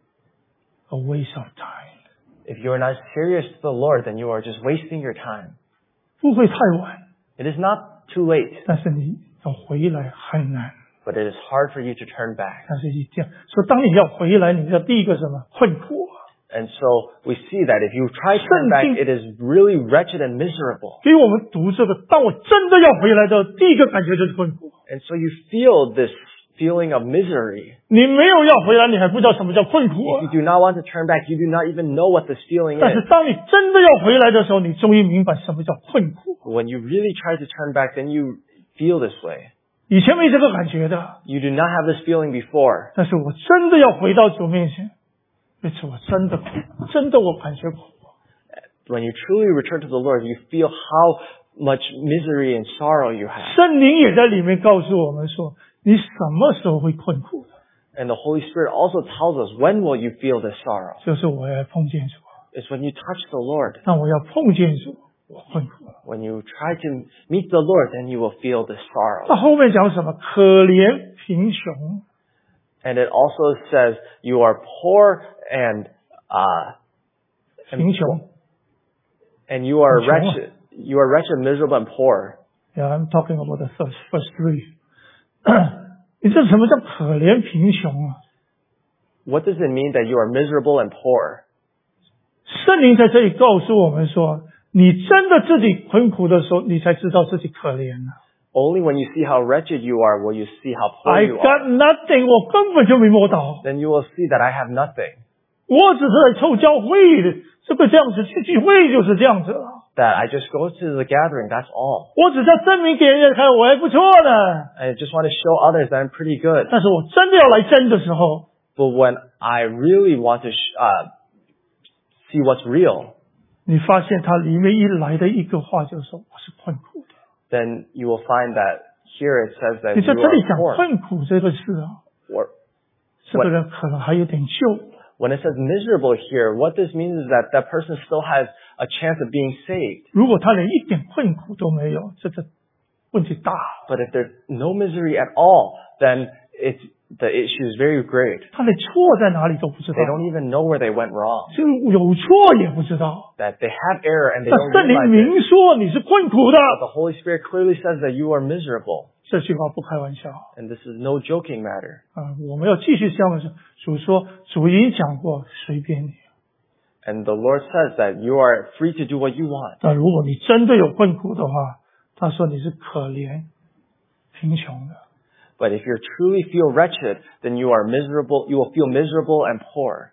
Speaker 1: ，a waste of time.
Speaker 2: If you are not serious to the Lord, then you are just wasting your time.
Speaker 1: 不会太晚，
Speaker 2: It is not too late,
Speaker 1: 但是你要回来很难。
Speaker 2: but it is hard for you to turn back.
Speaker 1: 但是一这样说，当你要回来，你要第一个什么困苦啊？
Speaker 2: And so we see that if you try to turn back, it is really wretched and miserable.
Speaker 1: 给我们读这个，当我真的要回来的第一个感觉就是困苦。
Speaker 2: And so you feel this feeling of misery.
Speaker 1: 你没有要回来，你还不知道什么叫困苦
Speaker 2: If
Speaker 1: 啊
Speaker 2: you！do not want to turn back, you do not even know what this feeling
Speaker 1: 但是
Speaker 2: is.
Speaker 1: 当你真的要回来的时候，你终于明白什么叫困苦。
Speaker 2: When you really try to turn back, then you feel this way.
Speaker 1: 以前没这个感觉的，
Speaker 2: You do not have this feeling before.
Speaker 1: 但是我真的要回到主面前，因此我真的苦，真的我感觉苦。
Speaker 2: When you truly return to the Lord, you feel how much misery and sorrow you have.
Speaker 1: 圣灵也在里面告诉我们说，你什么时候会困苦的？
Speaker 2: And the Holy Spirit also tells us, when will you feel this sorrow?
Speaker 1: 就是我要碰见主，
Speaker 2: It's when you touch the Lord.
Speaker 1: 当我要碰见主，我困苦了。
Speaker 2: When you try to meet the Lord, then you will feel this
Speaker 1: 那
Speaker 2: sorrow.
Speaker 1: 后面讲什么？可怜贫穷，
Speaker 2: And it also says you are poor and, uh,
Speaker 1: 贫穷。
Speaker 2: and you are
Speaker 1: 贫穷啊。
Speaker 2: wretched. You are wretched, miserable, and poor.
Speaker 1: Yeah, I'm talking about the first first three. 你这什么叫可怜贫穷啊？
Speaker 2: What does it mean that you are miserable and poor?
Speaker 1: 圣灵在这里告诉我们说，你真的自己困苦的时候，你才知道自己可怜啊。
Speaker 2: Only when you see how wretched you are will you see how poor
Speaker 1: I
Speaker 2: you
Speaker 1: got
Speaker 2: are.
Speaker 1: nothing， 我根本就没摸到，
Speaker 2: Then you will see that I have nothing.
Speaker 1: 我只是来凑教会的，这个这样子去聚会就是这样子了。
Speaker 2: That I just go to the gathering, that's all.
Speaker 1: 我只是要证明给人家看我还不错的，
Speaker 2: I just want to show others that I'm pretty good.
Speaker 1: 但是我真的要来真的时候，
Speaker 2: But when I really want to sh- uh, see what's real,
Speaker 1: 你发现它里面一来的一个话就是说我是困苦的。
Speaker 2: then you will find that here it says that
Speaker 1: 你在
Speaker 2: you
Speaker 1: 这里
Speaker 2: are
Speaker 1: 讲
Speaker 2: poor.
Speaker 1: 困苦这个事啊，
Speaker 2: Or
Speaker 1: 这个人可能还有点救。
Speaker 2: when it says miserable here, what this means is that that person still has a chance of being saved.
Speaker 1: 如果他连一点困苦都没有，这个问题大。
Speaker 2: But if there's no misery at all, then it's, the issue is very great.
Speaker 1: 他连错在哪里都不知道
Speaker 2: They，don't even know where they went wrong.
Speaker 1: 就有错也不知道。
Speaker 2: That they have error and they
Speaker 1: 但
Speaker 2: don't
Speaker 1: 圣灵
Speaker 2: realize it.
Speaker 1: 明说你是困苦的，
Speaker 2: But the Holy Spirit clearly says that you are miserable.
Speaker 1: 这句话不开玩笑
Speaker 2: And this is no joking matter.
Speaker 1: 啊！我们要继续这样说。主说，主已经讲过，随便你。
Speaker 2: And the Lord says that you are free to do what you want.
Speaker 1: 但如果你真的有困苦的话，他说你是可怜、贫穷的。
Speaker 2: But if you truly feel wretched, then you are miserable, you will feel miserable and poor.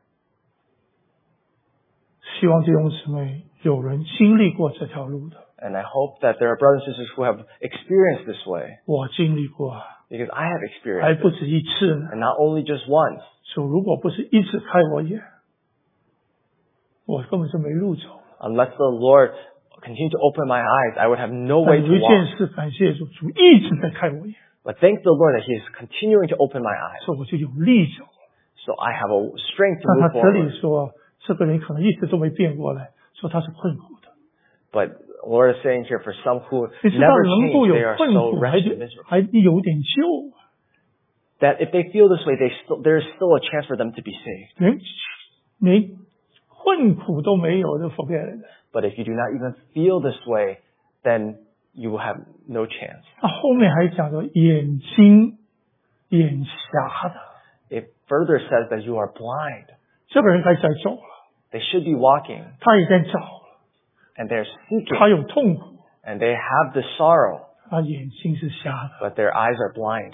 Speaker 1: 希望弟兄姊妹有人经历过这条路的，
Speaker 2: And I hope that there are brothers and sisters who have experienced this way.
Speaker 1: 我经历过，
Speaker 2: Because I have
Speaker 1: 还
Speaker 2: experienced
Speaker 1: 不
Speaker 2: it.
Speaker 1: 止一次呢。
Speaker 2: And not only just once.
Speaker 1: 主如果不是一直开我眼，我根本就没路走。
Speaker 2: Unless the Lord continued to open my eyes, I would have no
Speaker 1: 但
Speaker 2: way
Speaker 1: 有
Speaker 2: to
Speaker 1: 一
Speaker 2: walk.
Speaker 1: 件事，感谢主，主一直在开我眼，
Speaker 2: But thank the Lord that He is continuing to open my eyes.
Speaker 1: 所以我就有力走。
Speaker 2: So I have a strength to
Speaker 1: 但他
Speaker 2: move
Speaker 1: 这里
Speaker 2: forward.
Speaker 1: 说，这个人可能一直都没变过来，说他是困苦的。
Speaker 2: But the Lord is saying here, for some who
Speaker 1: 你知道
Speaker 2: never
Speaker 1: 能够
Speaker 2: change,
Speaker 1: 有
Speaker 2: they are
Speaker 1: 困
Speaker 2: so
Speaker 1: 苦，还
Speaker 2: wretched and miserable.
Speaker 1: 还有点救，
Speaker 2: That if they feel this way, they still, there is still a chance for them to be saved.
Speaker 1: 连连困苦都没有就 forget it。
Speaker 2: But if you do not even feel this way, then you will have no chance.
Speaker 1: 他后面还讲说眼睛眼瞎的，
Speaker 2: It further says that you are blind.
Speaker 1: 这个人该在走了，
Speaker 2: They should be walking,
Speaker 1: 他也在找了，
Speaker 2: and they're seeking,
Speaker 1: 他有痛苦，
Speaker 2: and they have the sorrow,
Speaker 1: 他眼睛是瞎的。
Speaker 2: but their eyes are blind.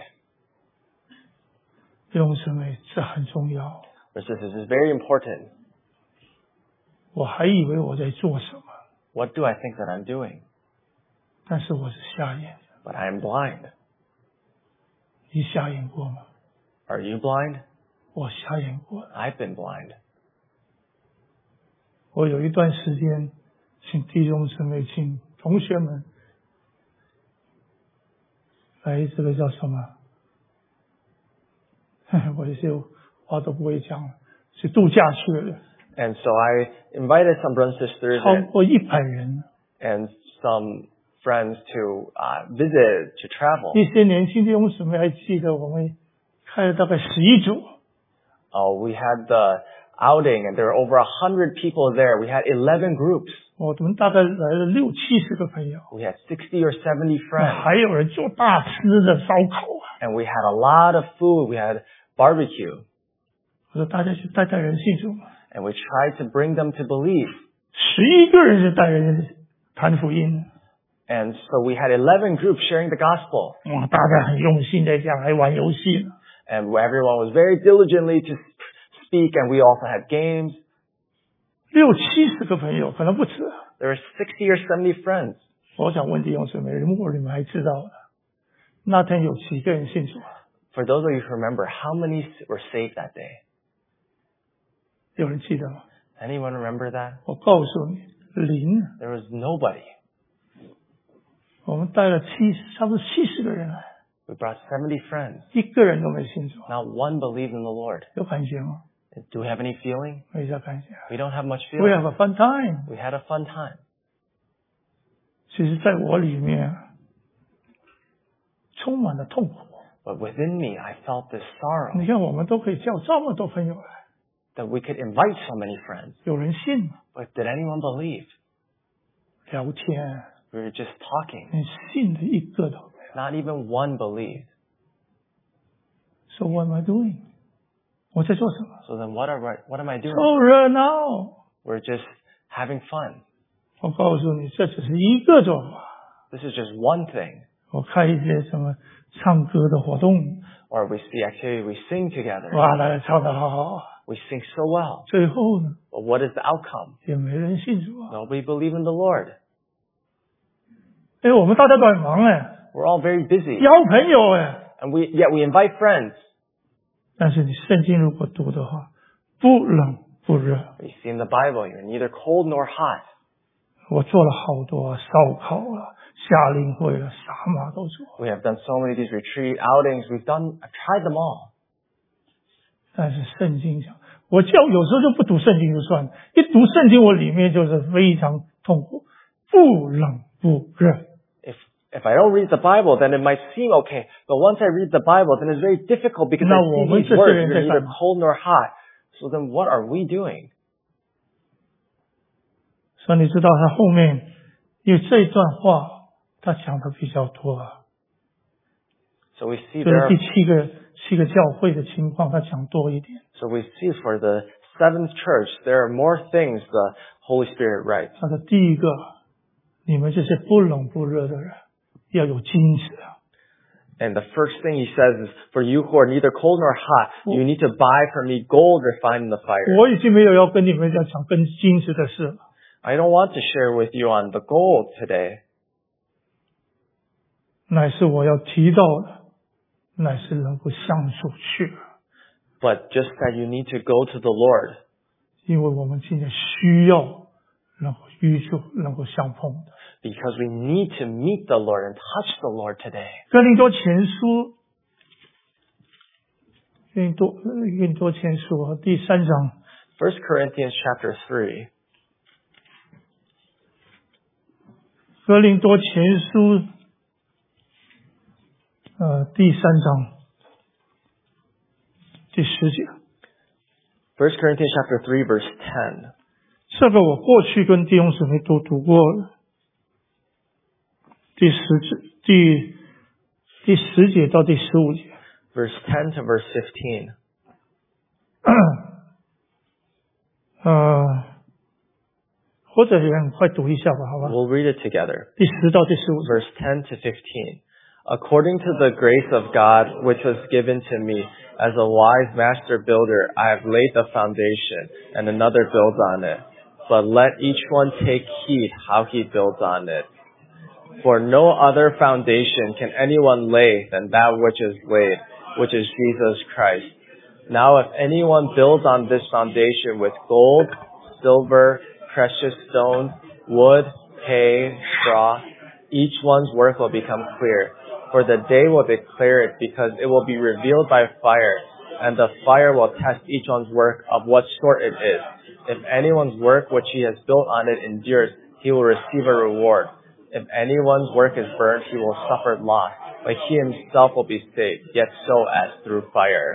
Speaker 1: 弟兄姊妹，这很重要。
Speaker 2: This is, this is very important.
Speaker 1: 我还以为我在做什么，
Speaker 2: What do I think that I'm doing?
Speaker 1: 但是我是瞎眼的。
Speaker 2: But I am blind.
Speaker 1: 你瞎眼过吗？
Speaker 2: Are you blind?
Speaker 1: 我瞎眼过。
Speaker 2: I've been blind.
Speaker 1: 我有一段时间，请弟兄姊妹、请同学们来这个叫什么？ 我这些话都不会讲，是度假去了，
Speaker 2: And so I invited some brothers and sisters
Speaker 1: 超
Speaker 2: and,
Speaker 1: 过一百人。
Speaker 2: and some friends to uh, visit, to travel.
Speaker 1: 一些年轻弟兄姊妹还记得，我们开了大概十一组，
Speaker 2: Oh, we had the outing and there were over a hundred people there. We had eleven groups.
Speaker 1: 我们大概来了六七十个朋友，
Speaker 2: We had sixty or seventy friends.
Speaker 1: 还有人做大吃的烧烤啊。
Speaker 2: And we had a lot of food. We had barbecue.
Speaker 1: 我说大家去带带人信主嘛，
Speaker 2: And we tried to bring them to believe.
Speaker 1: 十一个人是带人谈福音，
Speaker 2: And so we had eleven groups sharing the gospel.
Speaker 1: 哇，大家很用心在讲，还玩游戏呢。
Speaker 2: And everyone was very diligently to speak, and we also had games.
Speaker 1: 六七十个朋友可能不止。
Speaker 2: There were sixty or seventy friends.
Speaker 1: 我想问弟兄姊妹，如果你们还知道的，那天有几个人信主啊？
Speaker 2: For those of you who remember, how many were saved that day?
Speaker 1: 有人记得吗？
Speaker 2: Anyone remember that?
Speaker 1: 我告诉你，零。
Speaker 2: There was nobody.
Speaker 1: 我们带了七十，差不多七十个人来，
Speaker 2: We brought seventy friends.
Speaker 1: 一个人都没信主，
Speaker 2: Not one believed in the Lord.
Speaker 1: 有感觉吗？
Speaker 2: Do we have any feeling?
Speaker 1: 没啥感觉。
Speaker 2: We don't have much
Speaker 1: We
Speaker 2: feeling.
Speaker 1: have a fun time。
Speaker 2: We had a fun time.
Speaker 1: 其实，在我里面充满了痛苦。
Speaker 2: But within me, I felt this sorrow
Speaker 1: 你看，我们都可以叫这么多朋友来，
Speaker 2: that we could invite so many friends.
Speaker 1: 有人信吗？
Speaker 2: But did anyone believe?
Speaker 1: 聊天，
Speaker 2: We were just talking.
Speaker 1: 连信的一个都没有。
Speaker 2: Not even one believed.
Speaker 1: So what am I doing？ 我在做什么？
Speaker 2: So then what are we, what am I doing?
Speaker 1: 凑热闹。
Speaker 2: We're just having fun.
Speaker 1: 我告诉你，这只是一个做法。
Speaker 2: This is just one thing.
Speaker 1: 我开一些什么唱歌的活动，
Speaker 2: Or we see activity, we sing together.
Speaker 1: 哇，大家唱得好好。
Speaker 2: We sing so well.
Speaker 1: 最后呢，
Speaker 2: But what is the outcome?
Speaker 1: 也没人信主啊。
Speaker 2: Nobody believed in the Lord.
Speaker 1: 哎，我们大家都很忙哎，
Speaker 2: We're all very busy.
Speaker 1: 交朋友哎。
Speaker 2: And we, yet we invite friends.
Speaker 1: 但是你圣经如果读的话，不冷不热。
Speaker 2: We see in the Bible, you're neither cold nor hot.
Speaker 1: 我做了好多啊，烧烤了，夏令会了，啥嘛都做。
Speaker 2: We have done so many of these retreat outings. We've done, I've tried them all.
Speaker 1: 但是圣经讲，我叫有时候就不读圣经就算了，一读圣经我里面就是非常痛苦，不冷不热。
Speaker 2: If, if I don't read the Bible, then it might seem okay. But once I read the Bible, then it's very difficult because I see these words. You're neither cold nor hot. So then what are we doing?
Speaker 1: 所以你知道他后面，因为这段话他讲的比较多啊，
Speaker 2: So we see
Speaker 1: 就
Speaker 2: there
Speaker 1: 是
Speaker 2: are,
Speaker 1: 第七个七个教会的情况，他讲多一点。
Speaker 2: so we see for the seventh church, there are more things the Holy Spirit writes.
Speaker 1: 他说第一个，你们这些不冷不热的人要有金子啊。
Speaker 2: And the first thing he says is, for you who are neither cold nor hot, you need to buy from me gold refined in the fire.
Speaker 1: 我已经没有要跟你们要讲跟金子的事了。
Speaker 2: I don't want to share with you on the gold today.
Speaker 1: 乃是我要提到的，乃是能够相处去，
Speaker 2: But just that you need to go to the Lord.
Speaker 1: 因为我们今天需要能够与主能够相碰的。
Speaker 2: Because we need to meet the Lord and touch the Lord today.
Speaker 1: 哥林多前书，哥林多哥林多前书第三章，
Speaker 2: First Corinthians chapter three.
Speaker 1: 哥林多前书，呃，第三章第十节。
Speaker 2: First Corinthians chapter three verse ten.
Speaker 1: 这个我过去跟弟兄姊妹都读过了。第十节，第第十节到第十五节。
Speaker 2: Verse ten to verse fifteen.
Speaker 1: 呃，或者也很快读一下吧，好吧？
Speaker 2: We'll read it together.
Speaker 1: 第十到第十五节。
Speaker 2: Verse ten to fifteen. According to the grace of God which was given to me, as a wise master builder, I have laid the foundation, and another builds on it. But let each one take heed how he builds on it. For no other foundation can anyone lay than that which is laid, which is Jesus Christ. Now if anyone builds on this foundation with gold, silver, precious stones, wood, hay, straw, each one's work will become clear. For the day will declare it, because it will be revealed by fire, and the fire will test each one's work of what sort it is. If anyone's work which he has built on it endures, he will receive a reward. If anyone's work is burned, he will suffer loss, but he himself will be saved, yet so as through fire.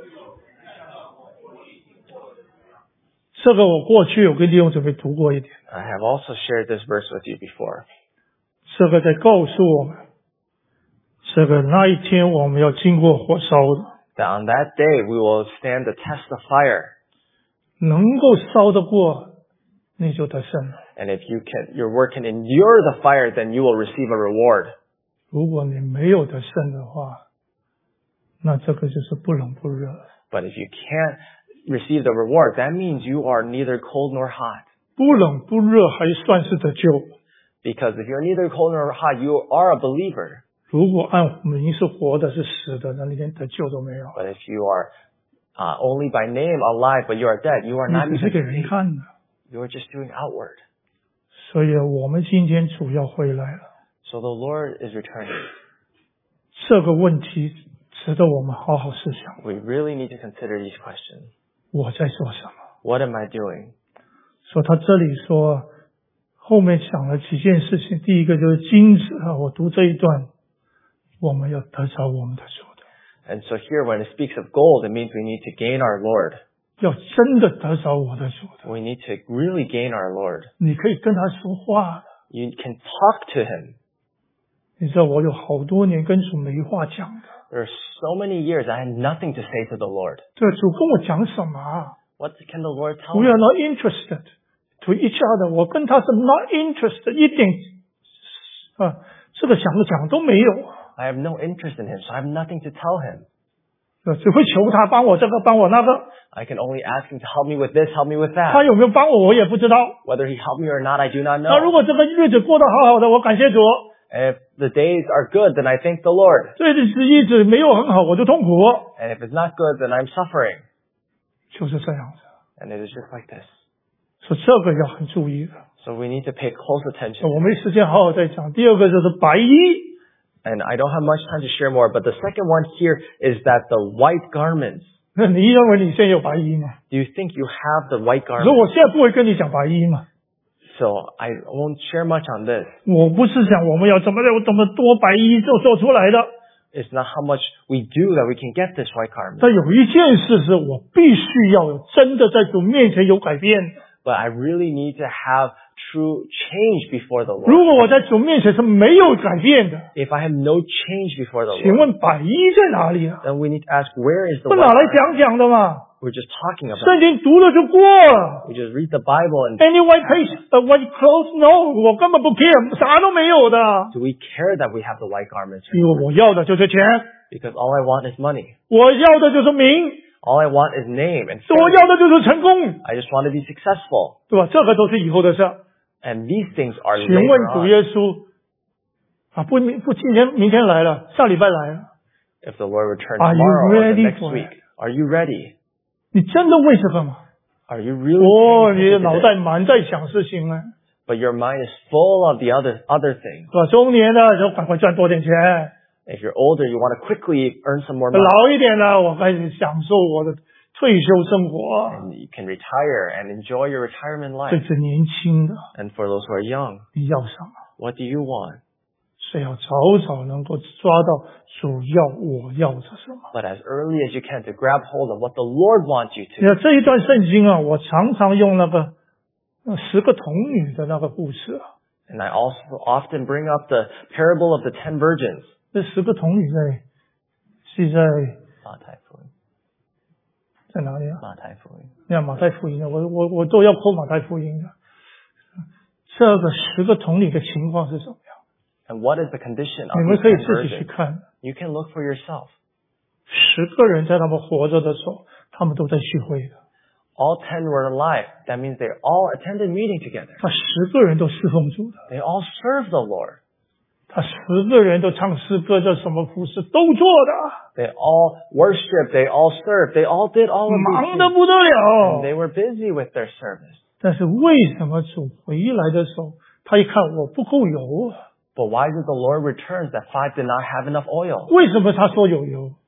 Speaker 1: 这个我过去有跟弟兄姊妹读过一点，
Speaker 2: I have also shared this verse with you before.
Speaker 1: 这个在告诉我们，这个那一天我们要经过火烧的，
Speaker 2: That on that day we will stand the test of fire.
Speaker 1: 能够烧得过，你就得胜了。
Speaker 2: And if you can, your work can endure the fire, then you will receive a reward.
Speaker 1: 如果你没有得胜的话，那这个就是不冷不热。
Speaker 2: But if you can't receive the reward, that means you are neither cold nor hot.
Speaker 1: 不冷不热还算是得救。
Speaker 2: Because if you're neither cold nor hot, you are a believer.
Speaker 1: 如果按名是活的，是死的，那你连得救都没有。
Speaker 2: But if you are uh, only by name alive, but you are dead, you are
Speaker 1: 你
Speaker 2: not
Speaker 1: 只是
Speaker 2: even
Speaker 1: 给人
Speaker 2: saved.
Speaker 1: 看的。
Speaker 2: You are just doing outward.
Speaker 1: 所以我们今天主要回来了，
Speaker 2: So the Lord is returning.
Speaker 1: 这个问题值得我们好好思想。
Speaker 2: We really need to consider these questions.
Speaker 1: 我在做什么？
Speaker 2: What am I doing?
Speaker 1: 所以他这里说，后面讲了几件事情。第一个就是金子啊，我读这一段，我们要得着我们的主的，
Speaker 2: And so here when it speaks of gold, it means we need to gain our Lord.
Speaker 1: 要真的得着我的主的。
Speaker 2: We need to really gain our Lord.
Speaker 1: 你可以跟他说话的。
Speaker 2: You can talk to Him.
Speaker 1: 你知道我有好多年跟主没话讲的，
Speaker 2: There are so many years I had nothing to say to the Lord.
Speaker 1: 这主跟我讲什么啊
Speaker 2: What can the Lord tell
Speaker 1: ？We
Speaker 2: me?
Speaker 1: are not interested to each other。我跟他是 not interested，一点啊，这个想讲都没有，
Speaker 2: I have no interest in Him, so I have nothing to tell Him.
Speaker 1: 只会求他帮我这个帮我那个，
Speaker 2: I can only ask Him to help me with this, help me with
Speaker 1: 他
Speaker 2: that.
Speaker 1: 有没有帮我我也不知道。
Speaker 2: Whether He helped me or not, I do not
Speaker 1: 那如
Speaker 2: know.
Speaker 1: 果这个日子过得好好的，我感谢主；
Speaker 2: And if the days are good, then I thank the Lord.
Speaker 1: 这日子没有很好，我就痛苦，
Speaker 2: And if it's not good, then I'm suffering.
Speaker 1: 就是这样子。
Speaker 2: And it is just like this.
Speaker 1: 所以这个要很注意的。
Speaker 2: So we need to pay close attention.
Speaker 1: 我没时间好好再讲。第二个就是白衣。
Speaker 2: And I don't have much time to share more, but the second one here is that the white garments.
Speaker 1: 那你认为你现在有白衣吗？
Speaker 2: Do you think you have the white
Speaker 1: 所以
Speaker 2: garments?
Speaker 1: 我现在不会跟你讲白衣嘛。
Speaker 2: So I won't share much on this.
Speaker 1: 我不是想我们要怎么有怎么多白衣就做出来的。
Speaker 2: It's not how much we do that we can get this white garment.
Speaker 1: 但有一件事是我必须要有真的在主面前有改变。
Speaker 2: But I really need to have true change before the
Speaker 1: 如
Speaker 2: Lord.
Speaker 1: 果我在主面前是没有改变的，
Speaker 2: If I have no change before the
Speaker 1: 请
Speaker 2: Lord,
Speaker 1: 问白衣在哪里啊？
Speaker 2: then we need to ask, where is the
Speaker 1: 不
Speaker 2: white
Speaker 1: 拿来
Speaker 2: garment?
Speaker 1: 讲讲的嘛。
Speaker 2: We're just talking about
Speaker 1: 圣
Speaker 2: it.
Speaker 1: 经读了就过了。
Speaker 2: We just read the Bible and
Speaker 1: Any white face, uh, white clothes? No，我根本不 care， 啥都没有的。
Speaker 2: do we care that we have the white garments?
Speaker 1: 因为我要的就是钱，
Speaker 2: Because all I want is money.
Speaker 1: 我要的就是名，
Speaker 2: All I want is name and
Speaker 1: 我
Speaker 2: fame.
Speaker 1: 要的就是成功，
Speaker 2: I just want to be successful.
Speaker 1: 对吧？这个都是以后的事。
Speaker 2: And these things are
Speaker 1: 请问
Speaker 2: later
Speaker 1: 主
Speaker 2: on.
Speaker 1: 耶稣啊，不不，今天明天来了，下礼拜来了，
Speaker 2: If the Lord returns
Speaker 1: Are you
Speaker 2: tomorrow or the
Speaker 1: ready
Speaker 2: next
Speaker 1: for
Speaker 2: week,
Speaker 1: it?
Speaker 2: are you ready?
Speaker 1: 你真的为这个吗？
Speaker 2: Are you really
Speaker 1: 哦，
Speaker 2: paying
Speaker 1: 你的
Speaker 2: attention
Speaker 1: 脑
Speaker 2: to
Speaker 1: 袋
Speaker 2: this?
Speaker 1: 满在想事情啊，
Speaker 2: But your mind is full of the other other things.
Speaker 1: 是吧？中年的就赶快赚多点钱，
Speaker 2: If you're older, you want to quickly earn some more money.
Speaker 1: 老一点的我开始享受我的退休生活。
Speaker 2: And you can retire and enjoy your retirement
Speaker 1: 这
Speaker 2: life.
Speaker 1: 是年轻的，
Speaker 2: And for those who are young,
Speaker 1: 你要什么？
Speaker 2: what do you want?
Speaker 1: 是要早早能够抓到主要我要的什么。
Speaker 2: But as early as you can to grab hold of what the Lord wants you
Speaker 1: 你
Speaker 2: to.
Speaker 1: 看这一段圣经啊，我常常用那个呃十个童女的那个故事啊。
Speaker 2: And I also often bring up the parable of the ten virgins.
Speaker 1: 这十个童女在是在
Speaker 2: 马太福音。
Speaker 1: 在哪里啊？
Speaker 2: 马太福音。
Speaker 1: 你看马太福音的，我我我都要扣马太福音的。这个十个童女的情况是什么样？
Speaker 2: And what is the condition
Speaker 1: 你
Speaker 2: of
Speaker 1: 们
Speaker 2: these
Speaker 1: 可以
Speaker 2: ten
Speaker 1: 自己去
Speaker 2: virgins?
Speaker 1: 看。
Speaker 2: You can look for yourself.
Speaker 1: 十个人在他们活着的时候，他们都在聚会的。
Speaker 2: All ten were alive. That means they all attended meeting together.
Speaker 1: 他十个人都侍奉主的，
Speaker 2: They all served the Lord.
Speaker 1: 他十个人都唱诗歌，这什么服饰都做的，
Speaker 2: They all worshiped. They all served. They all did all of these
Speaker 1: 忙得
Speaker 2: things.
Speaker 1: 不得
Speaker 2: And
Speaker 1: 了。
Speaker 2: they were busy with their service.
Speaker 1: 但是为什么主回来的时候，他一看我不够油啊？
Speaker 2: But why did the Lord return that five did not have enough oil?
Speaker 1: 为什么他说有油？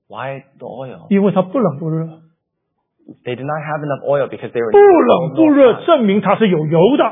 Speaker 2: Why the oil?
Speaker 1: 因为它不冷不热。
Speaker 2: They did not have enough oil because they were
Speaker 1: 不冷
Speaker 2: neither
Speaker 1: 不
Speaker 2: cold nor
Speaker 1: 热
Speaker 2: hot.
Speaker 1: 证明它是有油的。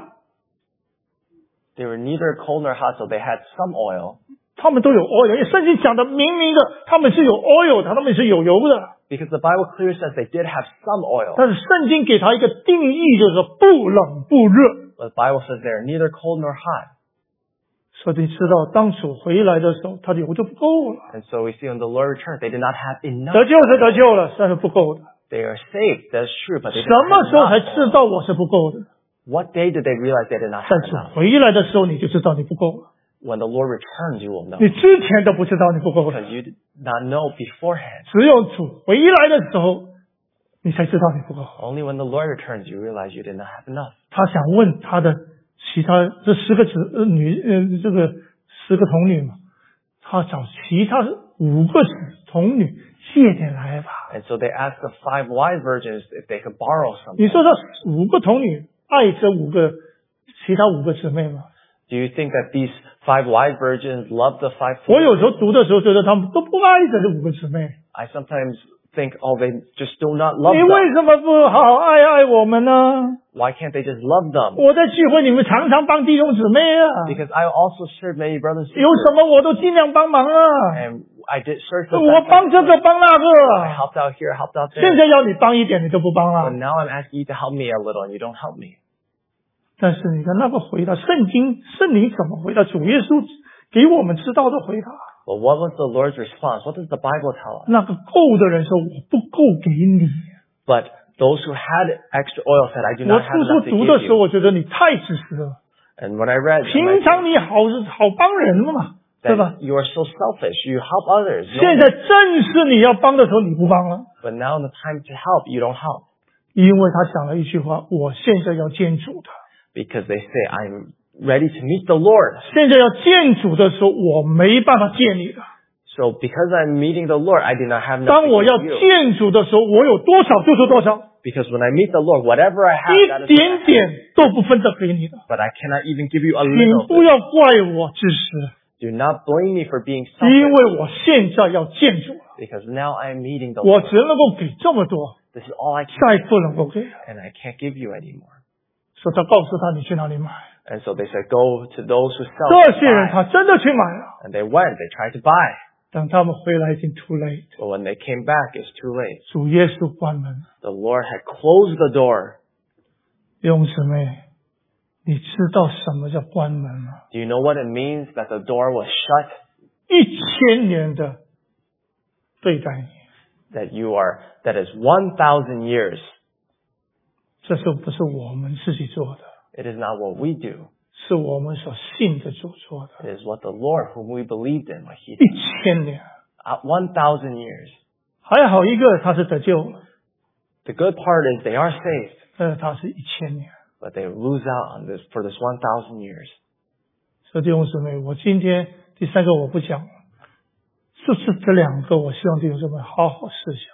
Speaker 2: They were neither cold nor hot, so they had some oil.
Speaker 1: 他们都有 oil， 因为圣经讲的明明的，他们是有 oil 的，他们是有油的。
Speaker 2: Because the Bible clearly says they did have some oil.
Speaker 1: 但是圣经给他一个定义，就是不冷不热。
Speaker 2: But the Bible says they are neither cold nor hot.
Speaker 1: 所以你知道，当主回来的时候，他的油就不够了。
Speaker 2: And so we see when the Lord returns, they did not have enough.
Speaker 1: 得救是得救了，但是不够的。
Speaker 2: They are saved, that's true, but they
Speaker 1: 什
Speaker 2: didn't
Speaker 1: 么
Speaker 2: have
Speaker 1: 时候才
Speaker 2: enough.
Speaker 1: 知道我是不够的？
Speaker 2: What day did they realize they did not
Speaker 1: 在
Speaker 2: have
Speaker 1: 主
Speaker 2: enough?
Speaker 1: 回来的时候，你就知道你不够了。
Speaker 2: When the Lord returns, you will know.
Speaker 1: 你之前都不知道你不够了，
Speaker 2: Because you did not know beforehand.
Speaker 1: 只有主回来的时候，你才知道你不够。
Speaker 2: Only when the Lord returns, you realize you did not have enough.
Speaker 1: 他想问他的其他这十个子呃女呃这个十个童女嘛，他找其他五个子童女借点来吧。
Speaker 2: And so they asked the five wise virgins if they could borrow
Speaker 1: 你
Speaker 2: something.
Speaker 1: 说这五个童女爱这五个其他五个姊妹吗？
Speaker 2: Do you think that these five wise virgins love the five
Speaker 1: 我
Speaker 2: foolish?
Speaker 1: 有时候读的时候觉得他们都不爱着这五个姊妹。
Speaker 2: I sometimes think, oh, they just do not love
Speaker 1: 你为
Speaker 2: them.
Speaker 1: 什么不好好爱爱我们呢？
Speaker 2: Why can't they just love them?
Speaker 1: 我在聚会你们常常帮弟兄姊妹啊，
Speaker 2: Because I also served many brothers and
Speaker 1: 有
Speaker 2: sisters.
Speaker 1: 什么我都尽量帮忙啊。
Speaker 2: And I did serve the
Speaker 1: 我
Speaker 2: best
Speaker 1: 帮这
Speaker 2: I
Speaker 1: 个
Speaker 2: could.
Speaker 1: 帮那
Speaker 2: I
Speaker 1: 个，
Speaker 2: helped out here, helped out
Speaker 1: 现
Speaker 2: there.
Speaker 1: 在要你帮一点你都不帮
Speaker 2: But
Speaker 1: 啊。
Speaker 2: now I'm asking you to help me a little and you don't help me.
Speaker 1: 但是你看那个回答，圣经圣灵怎么回答？主耶稣给我们知道的回答。
Speaker 2: But what was the Lord's response? What does the Bible tell us?
Speaker 1: 那个够的人说：“我不够给你。
Speaker 2: But those who had extra oil said, I do ”
Speaker 1: 我
Speaker 2: not
Speaker 1: 初
Speaker 2: have
Speaker 1: 初
Speaker 2: enough to
Speaker 1: 读的
Speaker 2: give
Speaker 1: 时候，
Speaker 2: you.
Speaker 1: 我觉得你太自私了。
Speaker 2: And when I read,
Speaker 1: 平常你好是好帮人嘛，对吧？
Speaker 2: that you are so selfish. You help others. You
Speaker 1: 现
Speaker 2: don't-
Speaker 1: 在正是你要帮的时候，你不帮了，
Speaker 2: But now in the time to help, you don't help.
Speaker 1: 因为他讲了一句话：“我现在要见主的。
Speaker 2: Because they say, I'm ready to meet the Lord. ”
Speaker 1: 现在要见主的时候，我没办法见你的。
Speaker 2: So because I'm meeting the Lord, I did not have enough
Speaker 1: 当
Speaker 2: to
Speaker 1: 我要
Speaker 2: give you.
Speaker 1: 见主的时候，我有多少就是多少，
Speaker 2: Because when I meet the Lord, whatever I have, that
Speaker 1: 一
Speaker 2: is what I
Speaker 1: 点
Speaker 2: have.
Speaker 1: 点都不分得给你的。
Speaker 2: But I cannot even give you a
Speaker 1: 请
Speaker 2: little
Speaker 1: 不
Speaker 2: bit.
Speaker 1: 要怪我自私，
Speaker 2: Do not blame me for being
Speaker 1: 因
Speaker 2: selfish.
Speaker 1: 为我现在要见主了，
Speaker 2: Because now I'm meeting the
Speaker 1: 我
Speaker 2: Lord.
Speaker 1: 只能够给这么多，
Speaker 2: This is all I can,
Speaker 1: 再不能够给了。
Speaker 2: and I can't give you anymore.
Speaker 1: 所以他告诉他：“你去哪里买？”
Speaker 2: And so they said, go to those who sell
Speaker 1: 这
Speaker 2: and
Speaker 1: 些人
Speaker 2: buy.
Speaker 1: 他真的去买了，
Speaker 2: And they went, they tried to buy.
Speaker 1: 等他们回来已经 too late，
Speaker 2: But when they came back, it's too late.
Speaker 1: 主耶稣关门了。
Speaker 2: The Lord had closed the door.
Speaker 1: 弟兄姊妹，你知道什么叫关门吗？
Speaker 2: Do you know what it means that the door was shut?
Speaker 1: 一千年的对待你，
Speaker 2: That you are, that is one thousand years.
Speaker 1: 这是不是我们自己做的？
Speaker 2: It is not what we do.
Speaker 1: 是我们所信的主做的。
Speaker 2: It is what the Lord, whom we believed in, what He
Speaker 1: 一
Speaker 2: did.
Speaker 1: 千年，
Speaker 2: Uh, one thousand years.
Speaker 1: 还好一个他是得救了，
Speaker 2: The good part is they are saved,
Speaker 1: 但是他是一千年。
Speaker 2: but they lose out on this for this one thousand years.
Speaker 1: 所以弟兄姊妹，我今天第三个我不讲了，就是这两个，我希望弟兄姊妹好好思想。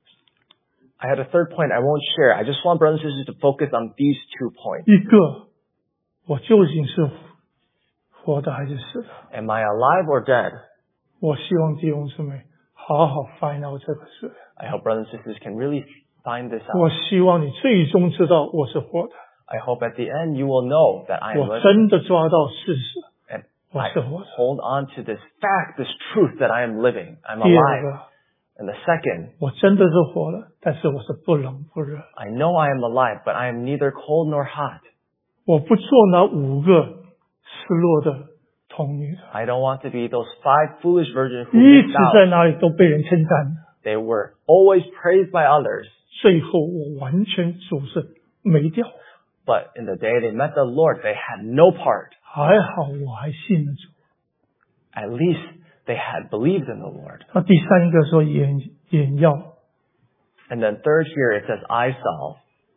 Speaker 2: I had a third point I won't share. I just want brothers and sisters to focus on these two points.
Speaker 1: 一个，我究竟是活的还是死的？
Speaker 2: Am I alive or dead?
Speaker 1: 我希望弟兄姊妹好好 find out 这个事。
Speaker 2: I hope brothers and sisters can really find this
Speaker 1: 我
Speaker 2: out.
Speaker 1: 希望你最终知道我是活的，
Speaker 2: I hope at the end you will know that I am
Speaker 1: 我
Speaker 2: living
Speaker 1: 真的抓到事实，
Speaker 2: and
Speaker 1: 我
Speaker 2: I
Speaker 1: 是活的。
Speaker 2: hold on to this fact, this truth that I am living. I'm
Speaker 1: 第二
Speaker 2: alive.
Speaker 1: 个，
Speaker 2: And the second,
Speaker 1: 我真的是活了，但是我是不冷不热。
Speaker 2: I know I am alive, but I am neither cold nor hot.
Speaker 1: 我不做那五个失落的童女的，
Speaker 2: I don't want to be those five foolish virgins who
Speaker 1: 一
Speaker 2: missed
Speaker 1: 直在
Speaker 2: out.
Speaker 1: 哪里都被人称赞，
Speaker 2: They were always praised by others,
Speaker 1: 最后我完全主是没掉。
Speaker 2: but in the day they met the Lord, they had no part.
Speaker 1: 还好我还信了主。
Speaker 2: At least they had believed in the Lord.
Speaker 1: 那第三个说眼眼药，
Speaker 2: And then third here it says eye salve.